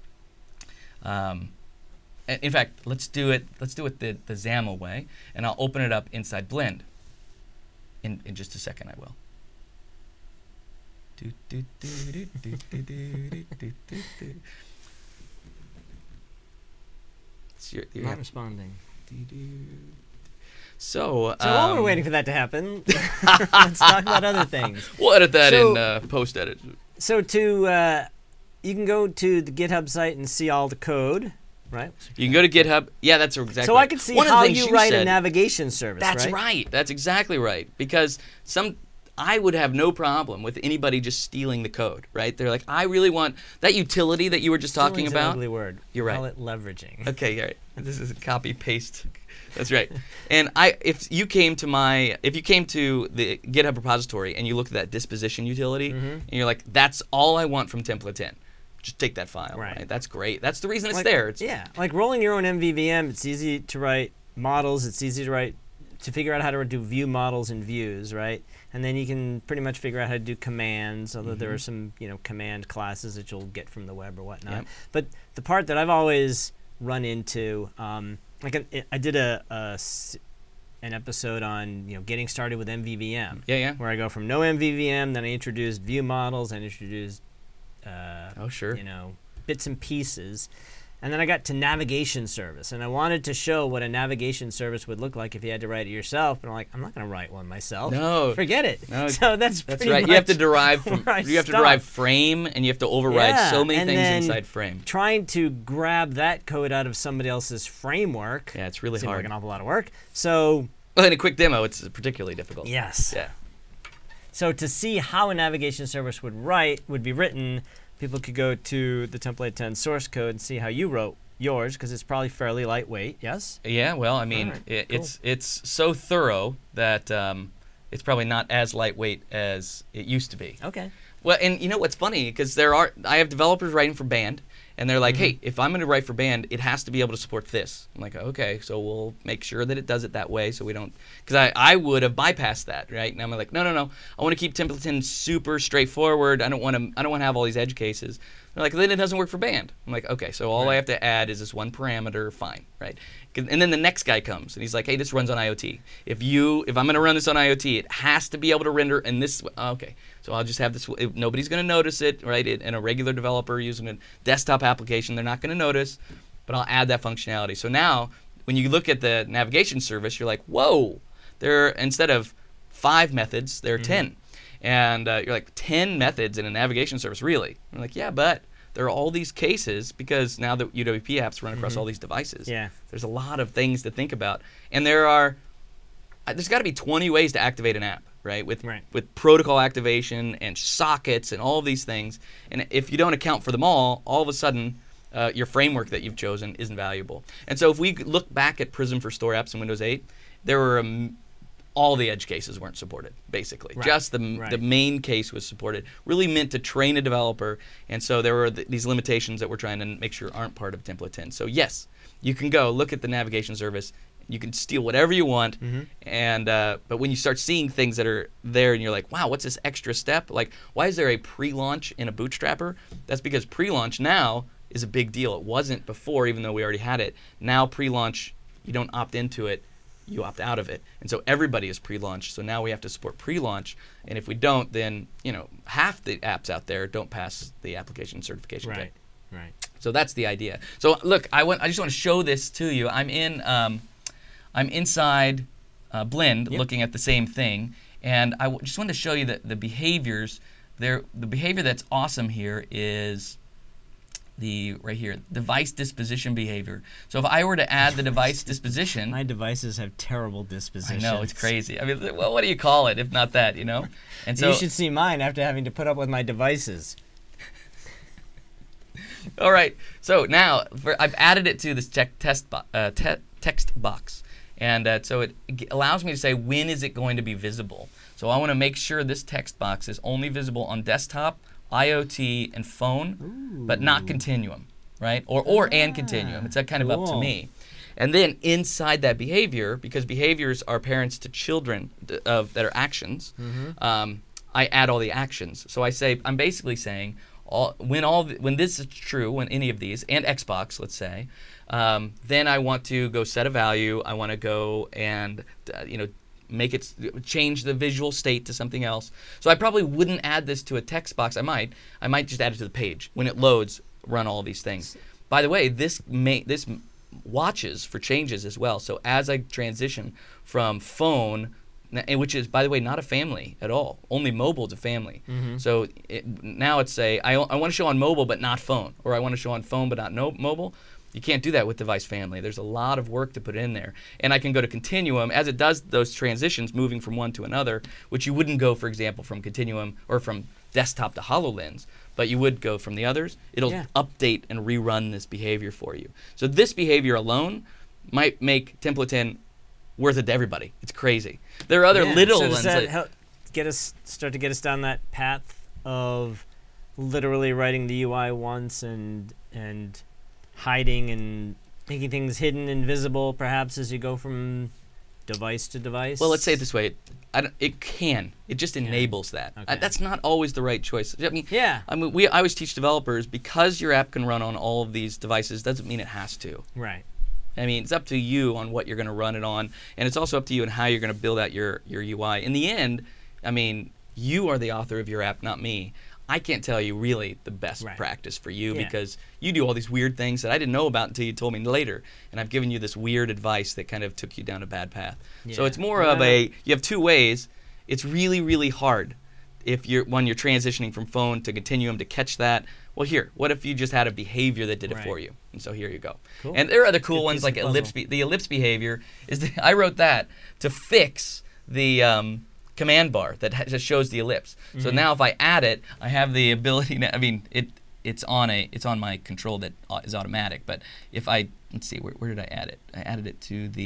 In fact, let's do it the XAML way, and I'll open it up inside Blend. In just a second, I will. Not responding. So while we're waiting for that to happen, let's talk about other things. We'll edit that in post-edit. So you can go to the GitHub site and see all the code, right? You can go to GitHub. Yeah, that's exactly So right. I could see how you write a navigation service, That's right. That's exactly right. Because I would have no problem with anybody just stealing the code, right? They're like, I really want that utility that you were just talking about. An ugly word. You're right. Call it leveraging. Okay, you're right. This is a copy paste. That's right. And if you came to the GitHub repository and you look at that disposition utility, and you're like, that's all I want from template 10. Just take that file. Right. That's great. That's the reason it's there. Like rolling your own MVVM. It's easy to write models. It's easy to figure out how to do view models and views, right? And then you can pretty much figure out how to do commands. Although there are some command classes that you'll get from the web or whatnot. Yep. But the part that I've always run into I did an episode on getting started with MVVM. Yeah. Where I go from no MVVM, then I introduced view models, and introduced bits and pieces. And then I got to navigation service, and I wanted to show what a navigation service would look like if you had to write it yourself. But I'm like, I'm not going to write one myself. No, forget it. No, so that's right. You have to derive frame, and you have to override so many things inside frame. Trying to grab that code out of somebody else's framework. Yeah, it's really hard. Like an awful lot of work. So, in a quick demo, it's particularly difficult. Yes. Yeah. So to see how a navigation service would be written. People could go to the Template 10 source code and see how you wrote yours, because it's probably fairly lightweight, yes? Yeah, well, I mean, it's so thorough that it's probably not as lightweight as it used to be. Okay. Well, and you know what's funny? Because I have developers writing for Band, and they're like, hey, if I'm going to write for Band, it has to be able to support this. I'm like, okay, so we'll make sure that it does it that way so we don't, because I would have bypassed that, right? And I'm like, no, I want to keep Template 10 super straightforward. I don't want to have all these edge cases. They're like, then it doesn't work for Band. I'm like, okay, so all I have to add is this one parameter, fine, right? And then the next guy comes, and he's like, hey, this runs on IoT. If I'm going to run this on IoT, it has to be able to render in this, okay. So I'll just have this, nobody's going to notice it, right? And a regular developer using a desktop application, they're not going to notice, but I'll add that functionality. So now, when you look at the navigation service, you're like, whoa, instead of 5 methods, there are 10. And you're like, 10 methods in a navigation service, really? I'm like, yeah, but there are all these cases because now the UWP apps run across all these devices. Yeah. There's a lot of things to think about. And there's got to be 20 ways to activate an app, right? With protocol activation and sockets and all of these things. And if you don't account for them all of a sudden, your framework that you've chosen isn't valuable. And so if we look back at Prism for Store Apps in Windows 8, there were all the edge cases weren't supported, basically. Right. Just the main case was supported. Really meant to train a developer, and so there were these limitations that we're trying to make sure aren't part of Template 10. So yes, you can go look at the navigation service. You can steal whatever you want, and but when you start seeing things that are there and you're like, wow, what's this extra step? Like, why is there a pre-launch in a Bootstrapper? That's because pre-launch now is a big deal. It wasn't before, even though we already had it. Now pre-launch, you don't opt into it. You opt out of it. And so everybody is pre-launch. So now we have to support pre-launch. And if we don't, then half the apps out there don't pass the application certification kit. Right. So that's the idea. So look, I just want to show this to you. I'm inside Blend looking at the same thing, and I just wanted to show you the behaviors. The behavior that's awesome here is right here, device disposition behavior. So if I were to add the device disposition, my devices have terrible dispositions. I know, it's crazy. I mean, well, what do you call it if not that? And so you should see mine after having to put up with my devices. All right. So now I've added it to this text box, and so it allows me to say when is it going to be visible. So I want to make sure this text box is only visible on desktop, IoT, and phone, but not Continuum, right? And Continuum. It's kind of up to me. And then inside that behavior, because behaviors are parents to children that are actions, I add all the actions. So I'm basically saying when this is true, when any of these, and Xbox, let's say, then I want to go set a value. I want to go and make it change the visual state to something else. So I probably wouldn't add this to a text box. I might just add it to the page. When it loads, run all these things. By the way, this watches for changes as well. So as I transition from phone, which is, by the way, not a family at all. Only mobile is a family. So now it's I want to show on mobile but not phone, or I want to show on phone but not mobile. You can't do that with device family. There's a lot of work to put in there. And I can go to Continuum as it does those transitions moving from one to another, which you wouldn't go, for example, from Continuum or from desktop to HoloLens, but you would go from the others. It'll update and rerun this behavior for you. So this behavior alone might make Template 10 worth it to everybody. It's crazy. There are other little ones. Does that start to get us down that path of literally writing the UI once and hiding and making things hidden and visible, perhaps, as you go from device to device? Well, let's say it this way. It can. It just enables that. Okay. That's not always the right choice. I always teach developers, because your app can run on all of these devices doesn't mean it has to. Right. I mean, it's up to you on what you're going to run it on, and it's also up to you on how you're going to build out your UI. In the end, I mean, you are the author of your app, not me. I can't tell you really the best practice for you because you do all these weird things that I didn't know about until you told me later, and I've given you this weird advice that kind of took you down a bad path. Yeah. So it's more of you have two ways. It's really, really hard when you're transitioning from phone to Continuum to catch that. Well, here, what if you just had a behavior that did it for you? And so here you go. Cool. And there are other cool ones like the ellipse behavior. I wrote that to fix the command bar that just shows the ellipse. So now if I add it, I have the ability to, I mean, it's on my control that is automatic. But if let's see, where did I add it? I added it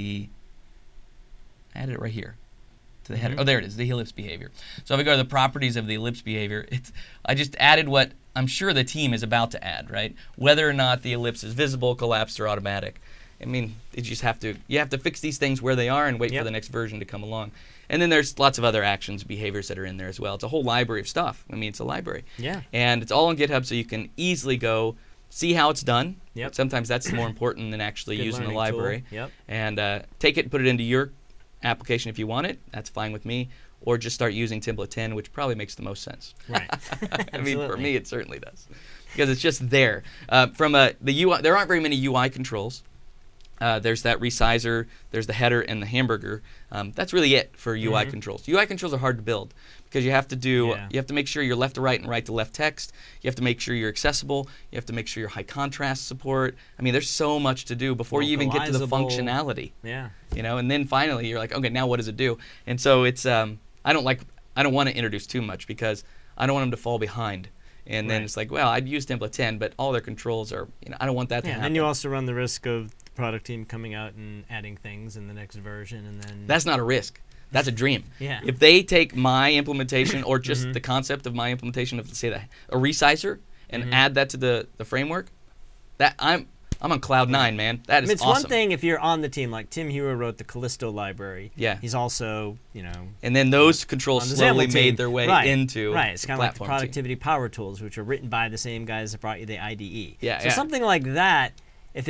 right here. To the header. Oh, there it is, the ellipse behavior. So if I go to the properties of the ellipse behavior, I just added what I'm sure the team is about to add, right? Whether or not the ellipse is visible, collapsed, or automatic. I mean, you have to fix these things where they are and wait for the next version to come along. And then there's lots of other actions, behaviors that are in there as well. It's a whole library of stuff. I mean, it's a library. Yeah. And it's all on GitHub, so you can easily go see how it's done. Yep. Sometimes that's more important than actually using the library. Tool. Yep. And take it and put it into your application if you want it. That's fine with me. Or just start using Template 10, which probably makes the most sense. Right. I mean, for me, it certainly does. Because it's just there. The UI, there aren't very many UI controls. There's that resizer, there's the header, and the hamburger. That's really it for UI controls. UI controls are hard to build because you have to make sure you're left to right and right to left text. You have to make sure you're accessible. You have to make sure you're high contrast support. I mean, there's so much to do before you even get to the functionality. Yeah. You know, and then finally you're like, okay, now what does it do? And so it's I don't want to introduce too much because I don't want them to fall behind. And then it's like, well, I'd use Template 10, but all their controls are, I don't want that to happen. And you also run the risk of the product team coming out and adding things in the next version, and then that's not a risk. That's a dream. Yeah. If they take my implementation or just the concept of my implementation of, say, a resizer and add that to the framework, that I'm on cloud 9, man. That is it's awesome. One thing if you're on the team, like Tim Hero wrote the Callisto library. Yeah. He's also, And then those controls slowly made their way into it's kind of like the productivity power tools, which are written by the same guys that brought you the IDE. Yeah. So something like that, if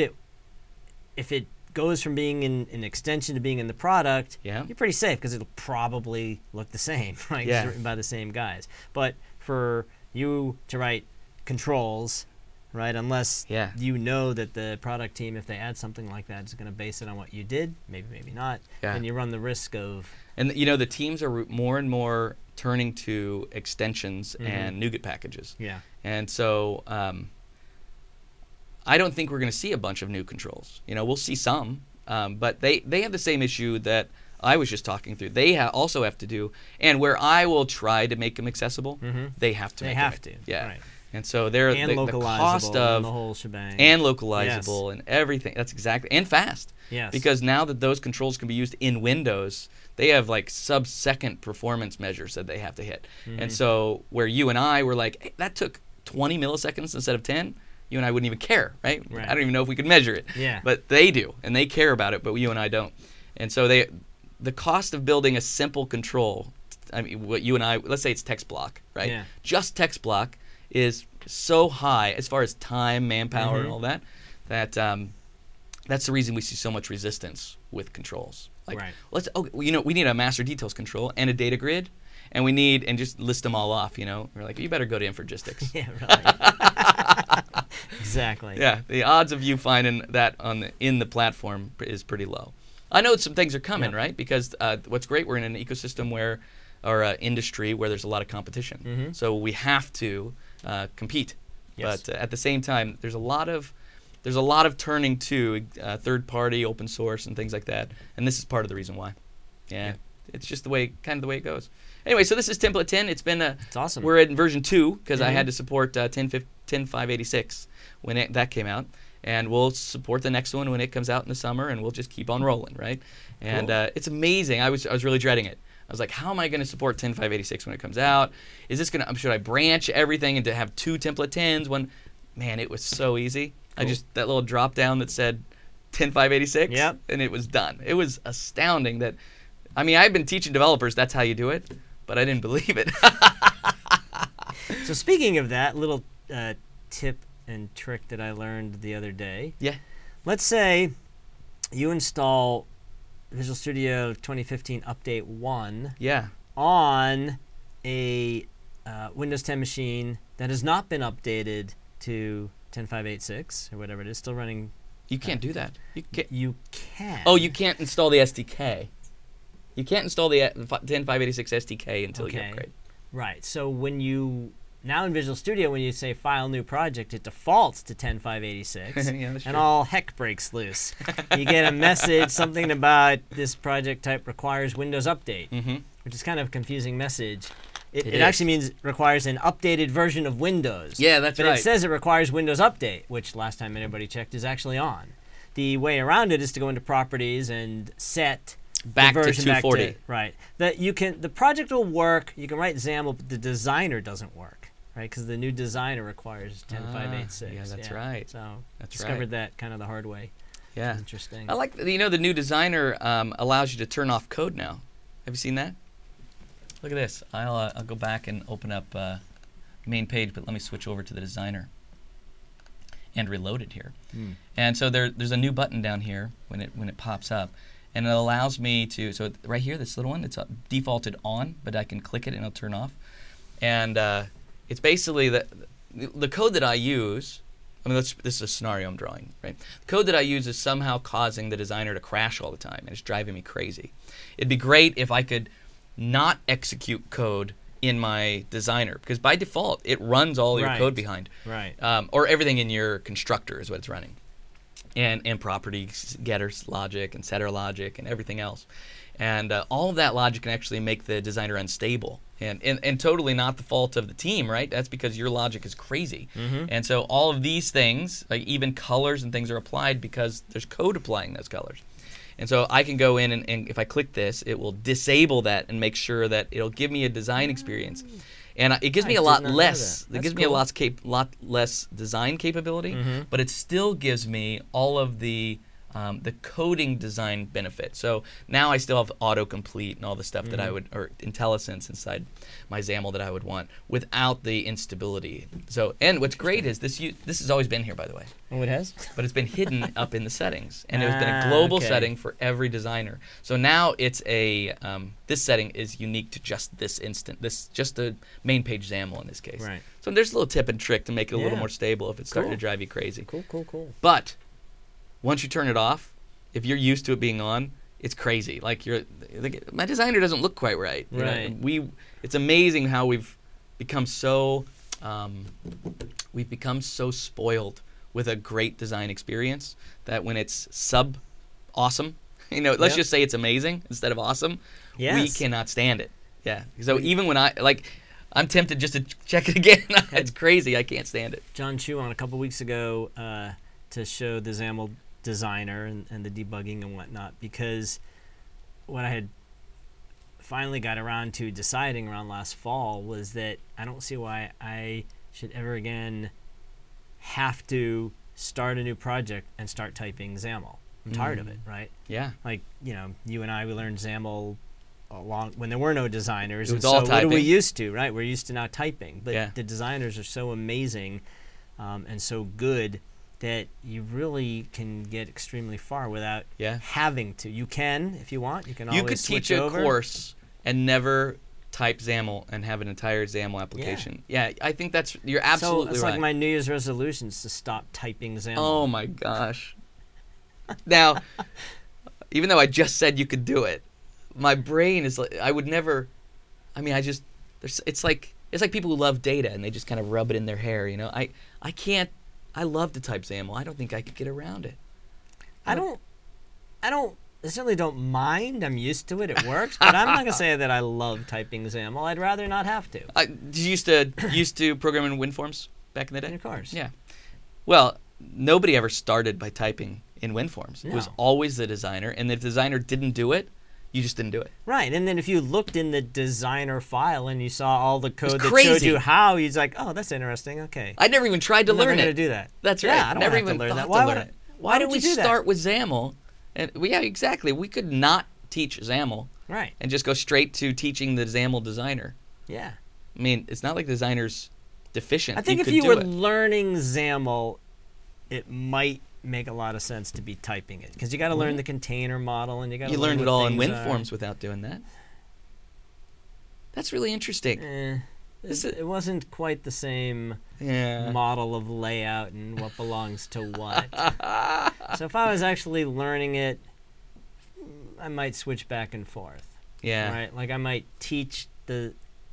it goes from being an extension to being in the product, you're pretty safe because it'll probably look the same, right? Yeah. It's written by the same guys. But for you to write controls, right, unless you know that the product team, if they add something like that, is going to base it on what you did, maybe not, then you run the risk of... And, the teams are more and more turning to extensions and NuGet packages. Yeah. And so... I don't think we're going to see a bunch of new controls. We'll see some, but they have the same issue that I was just talking through. They also have to do, and where I will try to make them accessible, they have to. Yeah. Right. And so they're the cost of and the whole shebang. And localizable and everything. That's exactly, and fast. Yes. Because now that those controls can be used in Windows, they have like sub-second performance measures that they have to hit. And so where you and I were like, hey, that took 20 milliseconds instead of 10. You and I wouldn't even care, right? I don't even know if we could measure it. Yeah. But they do, and they care about it, but you and I don't. And so the cost of building a simple control, I mean, what you and I, let's say it's text block, right? Yeah. Just text block is so high as far as time, manpower, and all that, that's the reason we see so much resistance with controls. Like, we need a master details control and a data grid, and just list them all off, We're like, you better go to Infragistics. Yeah, right. Exactly. Yeah, the odds of you finding that in the platform is pretty low. I know some things are coming, right? Because what's great, we're in an ecosystem or industry where there's a lot of competition. So we have to compete. Yes. But at the same time, there's a lot of turning to third-party, open source, and things like that. And this is part of the reason why. Yeah. It's just the way it goes. Anyway, so this is Template 10. It's awesome. We're in version 2 because I had to support 10.586 when that came out, and we'll support the next one when it comes out in the summer, and we'll just keep on rolling, right? And it's amazing. I was really dreading it. I was like, how am I going to support 10.586 when it comes out? Should I branch everything and to have 2 Template 10s? Man, it was so easy. Cool. That little drop down that said 10.586, and it was done. It was astounding that. I mean, I've been teaching developers that's how you do it, but I didn't believe it. So speaking of that, little tip and trick that I learned the other day. Yeah. Let's say you install Visual Studio 2015 Update 1 Yeah. on a Windows 10 machine that has not been updated to 10.586 or whatever it is, still running. You can't do that. You can. Oh, you can't install the SDK. You can't install the 10.586 SDK until you upgrade. Right. So when you now in Visual Studio, when you say File New Project, it defaults to 10.586, yeah, that's and true. all heck breaks loose. You get a message, something about this project type requires Windows Update, which is kind of a confusing message. It actually means it requires an updated version of Windows. Yeah, that's right. But it says it requires Windows Update, which last time anybody checked is actually on. The way around it is to go into Properties and set back the to version 240. Back to, right. The project will work. You can write XAML, but the designer doesn't work, right? Because the new designer requires 10.586. Yeah, that's right. So that's discovered that kind of the hard way. Yeah, interesting. I like the new designer allows you to turn off code now. Have you seen that? Look at this. I'll go back and open up main page, but let me switch over to the designer and reload it here. And so there's a new button down here when it pops up, and it allows me to, so right here, this little one, it's defaulted on, but I can click it and it'll turn off. And it's basically the code that I use. I mean, this is a scenario I'm drawing, right? The code that I use is somehow causing the designer to crash all the time, and it's driving me crazy. It'd be great if I could not execute code in my designer, because by default it runs all your code behind, or everything in your constructor is what it's running, and properties, getters logic, and setter logic, and everything else, and all of that logic can actually make the designer unstable, and totally not the fault of the team, right? That's because your logic is crazy, and so all of these things, like even colors and things, are applied because there's code applying those colors. And so I can go in and if I click this, it will disable that and make sure that it'll give me a design experience. And it gives me a lot less. It gives me a lot less design capability, but it still gives me all of the coding design benefit. So now I still have autocomplete and all the stuff that I would, or IntelliSense inside my XAML that I would want without the instability. So, and what's great is this has always been here, by the way. Oh, it has? But it's been hidden up in the settings, and it has been a global setting for every designer. So now it's a this setting is unique to just this just the main page XAML in this case. Right. So there's a little tip and trick to make it a little more stable if it's starting to drive you crazy. Cool. But once you turn it off, if you're used to it being on, it's crazy. Like my designer doesn't look quite right. Right. It's amazing how we've become so spoiled with a great design experience that when it's awesome, let's just say it's amazing instead of awesome, we cannot stand it. Yeah. So even when I'm tempted just to check it again. It's crazy. I can't stand it. John Chu on a couple weeks ago to show the XAML designer and the debugging and whatnot, because what I had finally got around to deciding around last fall was that I don't see why I should ever again have to start a new project and start typing XAML. I'm tired of it, right? Yeah. Like, you and I, we learned XAML when there were no designers. It was all typing. What are we used to, right? We're used to now typing. But the designers are so amazing and so good that you really can get extremely far without having to. You can, if you want. You can always switch over. You could teach a course and never type XAML and have an entire XAML application. Yeah, I think you're absolutely right. So it's like my New Year's resolution is to stop typing XAML. Oh my gosh. Now, even though I just said you could do it, my brain is like, I would never, it's like people who love data and they just kind of rub it in their hair, I can't. I love to type XAML. I don't think I could get around it. I certainly don't mind. I'm used to it. It works. But I'm not going to say that I love typing XAML. I'd rather not have to. Did you used to program in WinForms back in the day? Of course. Yeah. Well, nobody ever started by typing in WinForms. No. It was always the designer. And if the designer didn't do it, you just didn't do it. Right. And then if you looked in the designer file and you saw all the code that showed you how, you'd like, oh, that's interesting. Okay. I never even tried to learn it. I'm not going to do that. That's right. Yeah, I don't never have even to learn that. Why learn it? Why don't we start with XAML? And yeah, exactly. We could not teach XAML. Right. And just go straight to teaching the XAML designer. Yeah. I mean, it's not like the designer's deficient. I think if you were learning XAML, it might make a lot of sense to be typing it because you got to learn the container model and you learned it all in WinForms without doing that. That's really interesting. It wasn't quite the same model of layout and what belongs to what. So if I was actually learning it, I might switch back and forth. Yeah. Right. Like I might teach the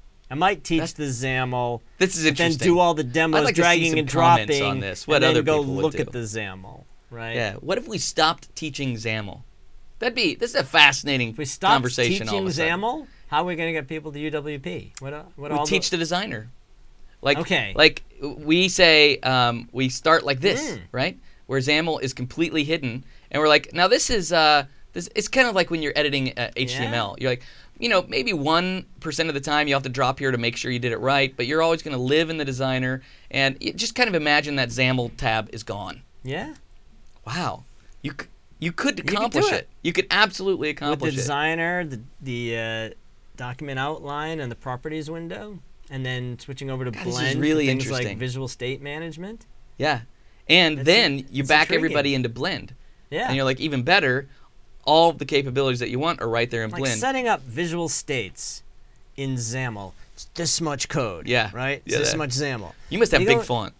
XAML. This is interesting. Then do all the demos, like dragging and dropping, on this. What and other then go people look would do. at the XAML. Right. Yeah. What if we stopped teaching XAML? This is a fascinating if we stopped conversation. Teaching all of a sudden. XAML, how are we going to get people to UWP? We teach the designer. Okay. Like we say, we start like this, right? Where XAML is completely hidden, and we're like, now this is It's kind of like when you're editing HTML. You're like, maybe 1% of the time you have to drop here to make sure you did it right, but you're always going to live in the designer, and just kind of imagine that XAML tab is gone. Yeah. Wow. You could accomplish it. You could absolutely accomplish it. With the designer, the document outline, and the properties window, and then switching over to Blend this is really for things interesting. like visual state management. Yeah. And then you back everybody into Blend. Yeah. And you're like, even better, all of the capabilities that you want are right there in like Blend. Setting up visual states in XAML. It's this much code. Yeah. Right? It's Yeah, this much XAML. You must have big font.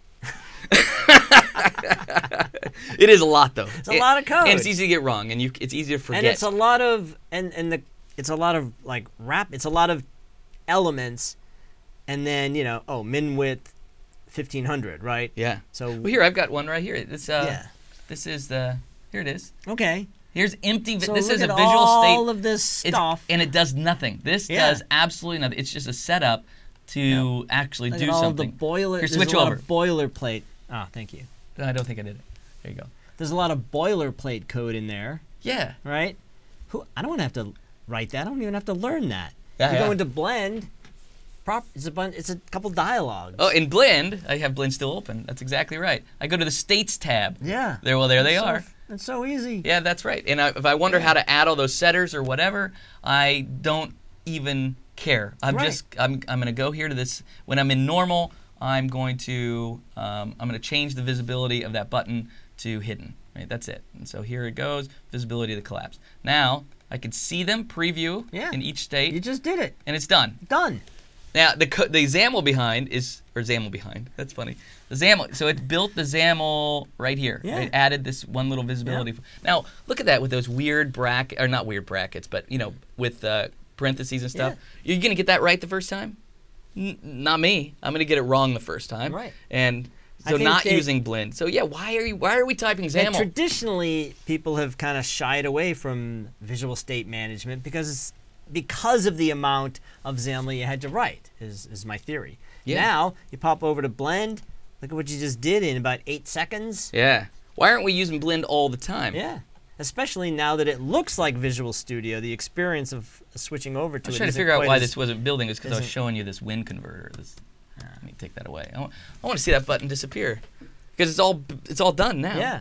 It is a lot, though. It's a lot of code. And it's easy to get wrong, and it's easy to forget. And it's a lot of it's a lot of like it's a lot of elements, and then min width 1500, right? Yeah. So here I've got one right here. This is the here it is. Okay. Here's empty. So this look is a at visual state. All of this stuff, and it does nothing. This does absolutely nothing. It's just a setup to actually do all something. Of the boiler. Here, there's switch a lot over. of boilerplate. Oh, thank you. I don't think I did it. There you go. There's a lot of boilerplate code in there. Yeah. Right? I don't want to have to write that. I don't even have to learn that. Yeah, you go into Blend, it's a couple dialogues. Oh, in Blend, I have Blend still open. That's exactly right. I go to the States tab. Yeah. There they are. It's so easy. Yeah, that's right. And if I wonder how to add all those setters or whatever, I don't even care. I'm going to go here to this. When I'm in normal, I'm going to change the visibility of that button to hidden. Right, that's it. And so here it goes, visibility of the collapse. Now I can see them preview in each state. You just did it, and it's done. Done. Now the XAML behind XAML behind. That's funny. The XAML. So it built the XAML right here. Yeah. It added this one little visibility. Yeah. Now look at that with those weird not weird brackets, but with parentheses and stuff. Yeah. You're gonna get that right the first time? Not me. I'm gonna get it wrong the first time. Right. And so not using Blend. So yeah, why are we typing XAML? And traditionally, people have kind of shied away from visual state management because of the amount of XAML you had to write. Is my theory. Yeah. Now you pop over to Blend. Look at what you just did in about 8 seconds. Yeah. Why aren't we using Blend all the time? Yeah. Especially now that it looks like Visual Studio, the experience of switching over to it. I was trying to figure out why this wasn't building. It's because I was showing you this Win converter. Let me take that away. I want to see that button disappear because it's all done now. Yeah.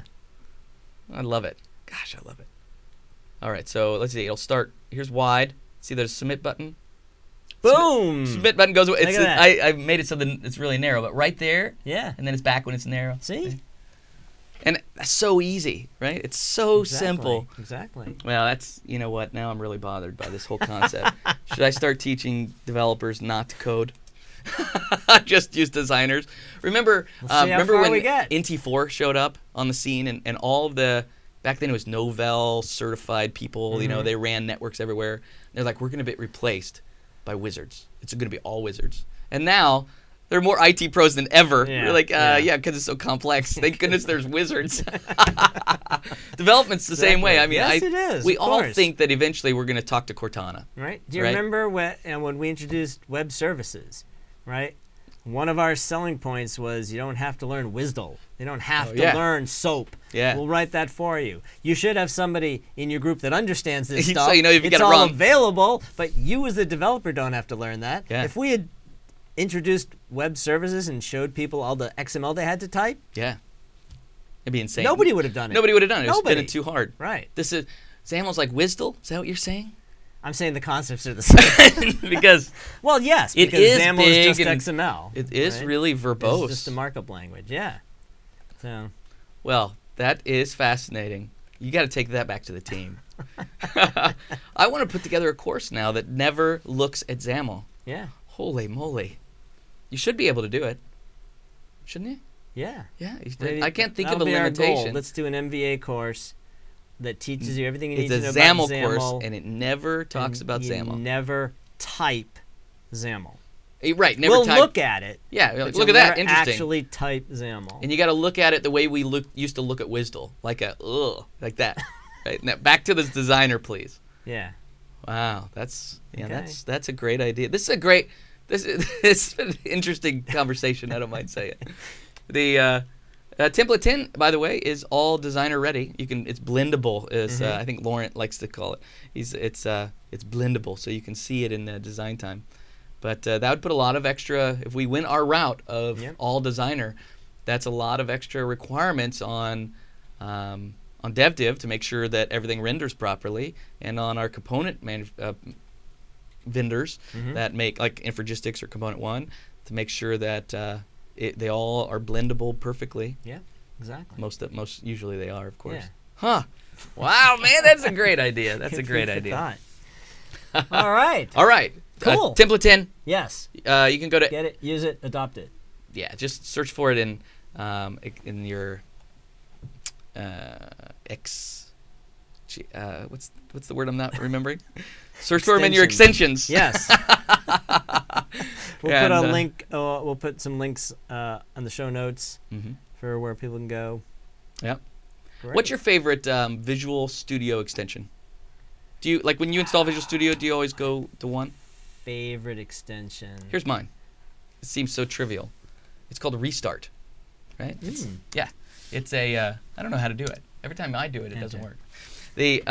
I love it. Gosh, I love it. All right, so let's see. It'll start. Here's wide. See, there's a submit button. Boom. Submit button goes away. Look at that. I made it so that it's really narrow, but right there. Yeah. And then it's back when it's narrow. See? And that's so easy, right? It's so simple. Exactly. Well, that's, you know what? Now I'm really bothered by this whole concept. Should I start teaching developers not to code? Just use designers. Remember when NT4 showed up on the scene and all of the, back then it was Novell certified people, they ran networks everywhere. They're like, we're going to be replaced by wizards. It's going to be all wizards. And now they're more IT pros than ever. Yeah, we're like, because it's so complex. Thank goodness there's wizards. Development's the same way. I mean, yes, it is. We all think that eventually we're going to talk to Cortana. Right. Do you remember when we introduced web services, right? One of our selling points was you don't have to learn WSDL. You don't have to learn SOAP. Yeah. We'll write that for you. You should have somebody in your group that understands this stuff. So you know if you get it wrong. wrong. It's all available, but you as the developer don't have to learn that. Yeah. If we had introduced web services and showed people all the XML they had to type, it'd be insane. Nobody would have done it. Nobody would have done it. It's been too hard. Right. This is XAML's like WSDL. Is that what you're saying? I'm saying the concepts are the same. Because yes, it because is XAML big is just and XML. It is really verbose. It's just a markup language. Yeah. So. Well, That is fascinating. You got to take that back to the team. I want to put together a course now that never looks at XAML. Yeah. Holy moly. You should be able to do it. Shouldn't you? Yeah. Yeah. Maybe I can't think of a that'll be our goal. limitation. Let's do an MVA course that teaches you everything you need It's to a know XAML about XAML. course, and it never talks about You XAML. never type XAML. Right, never We'll type. look at it. Yeah, but look you'll at that. never Interesting. Actually type XAML. And you got to look at it the way we used to look at WSDL, like like that. Right. Now, back to this designer, please. Yeah. Wow, that's Okay. that's a great idea. This is been an interesting conversation. I don't mind saying. The template 10, by the way, is all designer ready. It's blendable, as I think Laurent likes to call it. It's blendable, so you can see it in design time. But that would put a lot of extra. If we went our route of all designer, that's a lot of extra requirements on DevDiv to make sure that everything renders properly, and on our component vendors that make, like Infragistics or Component One, to make sure that they all are blendable perfectly. Yeah, exactly. Most usually they are, of course. Yeah. Huh. Wow, man, that's a great idea. That's a great Food for idea. thought. All right. All right. Cool. Template 10. Yes. You can go to Get it, use it, adopt it. yeah. Just search for it in your what's the word I'm not remembering? Search for them in your extensions. Yes. We'll put a link. We'll put some links on the show notes for where people can go. Yep. Great. What's your favorite Visual Studio extension? Do you like when you install Visual Studio? Do you always go to one? Favorite extension? Here's mine. It seems so trivial. It's called Restart. Right? Yeah. It's a I don't know how to do it. Every time I do it, it doesn't work. It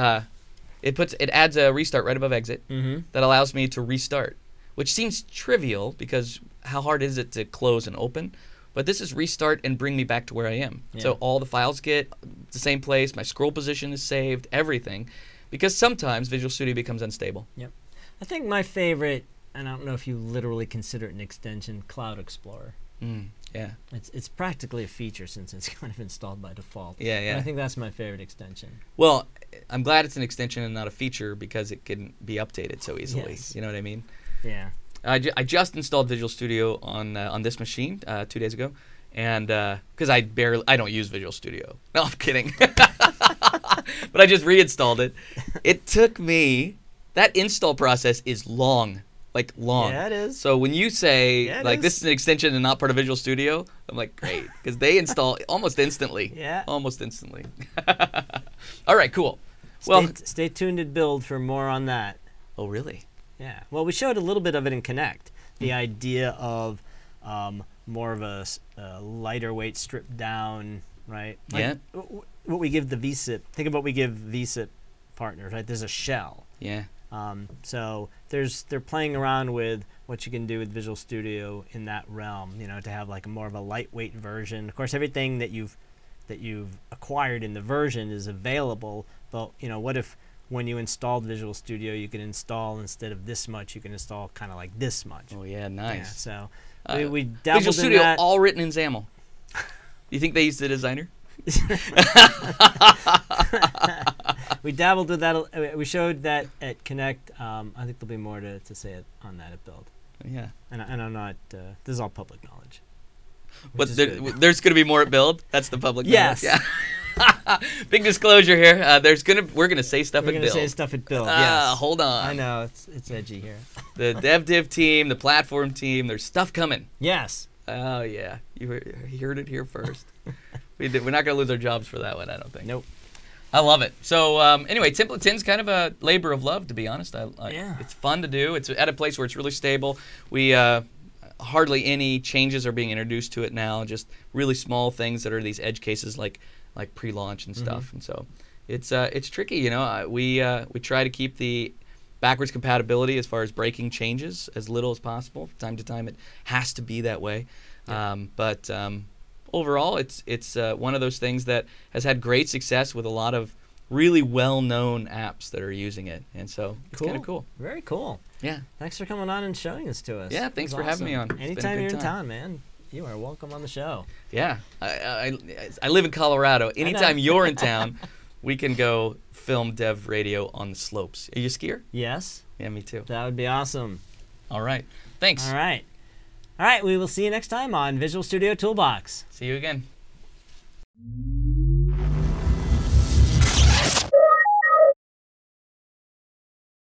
adds a restart right above exit that allows me to restart, which seems trivial because how hard is it to close and open? But this is restart and bring me back to where I am. Yeah. So all the files get the same place. My scroll position is saved. Everything, because sometimes Visual Studio becomes unstable. Yep. I think my favorite, and I don't know if you literally consider it an extension, Cloud Explorer. Yeah. It's practically a feature since it's kind of installed by default. Yeah, yeah. But I think that's my favorite extension. Well, I'm glad it's an extension and not a feature because it can be updated so easily. Yes. You know what I mean? Yeah. I just installed Visual Studio on this machine 2 days ago, and because I don't use Visual Studio. No, I'm kidding. But I just reinstalled it. It took me. That install process is long. Like long. Yeah, it is. So when you say this is an extension and not part of Visual Studio, I'm like, great, because they install almost instantly. Yeah. Almost instantly. All right, cool. Stay tuned to Build for more on that. Oh, really? Yeah. Well, we showed a little bit of it in Connect. The idea of more of a lighter weight, stripped down, right? Like what we give the vSIP. Think of what we give vSIP partners, right? There's a shell. Yeah. So they're playing around with what you can do with Visual Studio in that realm, to have like more of a lightweight version. Of course, everything that you've acquired in the version is available, but what if when you installed Visual Studio, you can install, instead of this much, you can install kind of like this much. Oh yeah, nice. Yeah, so we dabbled Visual Studio in that. all written in XAML. You think they used the designer? We dabbled with that. We showed that at Connect. I think there'll be more to say on that at Build. Yeah. And I'm not. This is all public knowledge. But there's going to be more at Build. That's the public knowledge. Yes. Yeah. Big disclosure here. We're going to say stuff at Build. We're going to say stuff at Build. Yes. Hold on. I know it's edgy here. The DevDiv team, the platform team. There's stuff coming. Yes. Oh yeah. You heard it here first. We're not going to lose our jobs for that one, I don't think. Nope. I love it. So anyway, Template 10 is kind of a labor of love, to be honest. It's fun to do. It's at a place where it's really stable. We hardly any changes are being introduced to it now. Just really small things that are these edge cases like pre-launch and stuff. And so it's tricky. We try to keep the backwards compatibility as far as breaking changes as little as possible. From time to time, it has to be that way. But overall, it's one of those things that has had great success with a lot of really well-known apps that are using it, and so it's kind of cool. Very cool. Yeah. Thanks for coming on and showing this to us. Yeah, thanks for having me on. Anytime you're in town, man. You are welcome on the show. Yeah. I live in Colorado. Anytime you're in town, we can go film Dev Radio on the slopes. Are you a skier? Yes. Yeah, me too. That would be awesome. All right. Thanks. All right. All right. We will see you next time on Visual Studio Toolbox. See you again.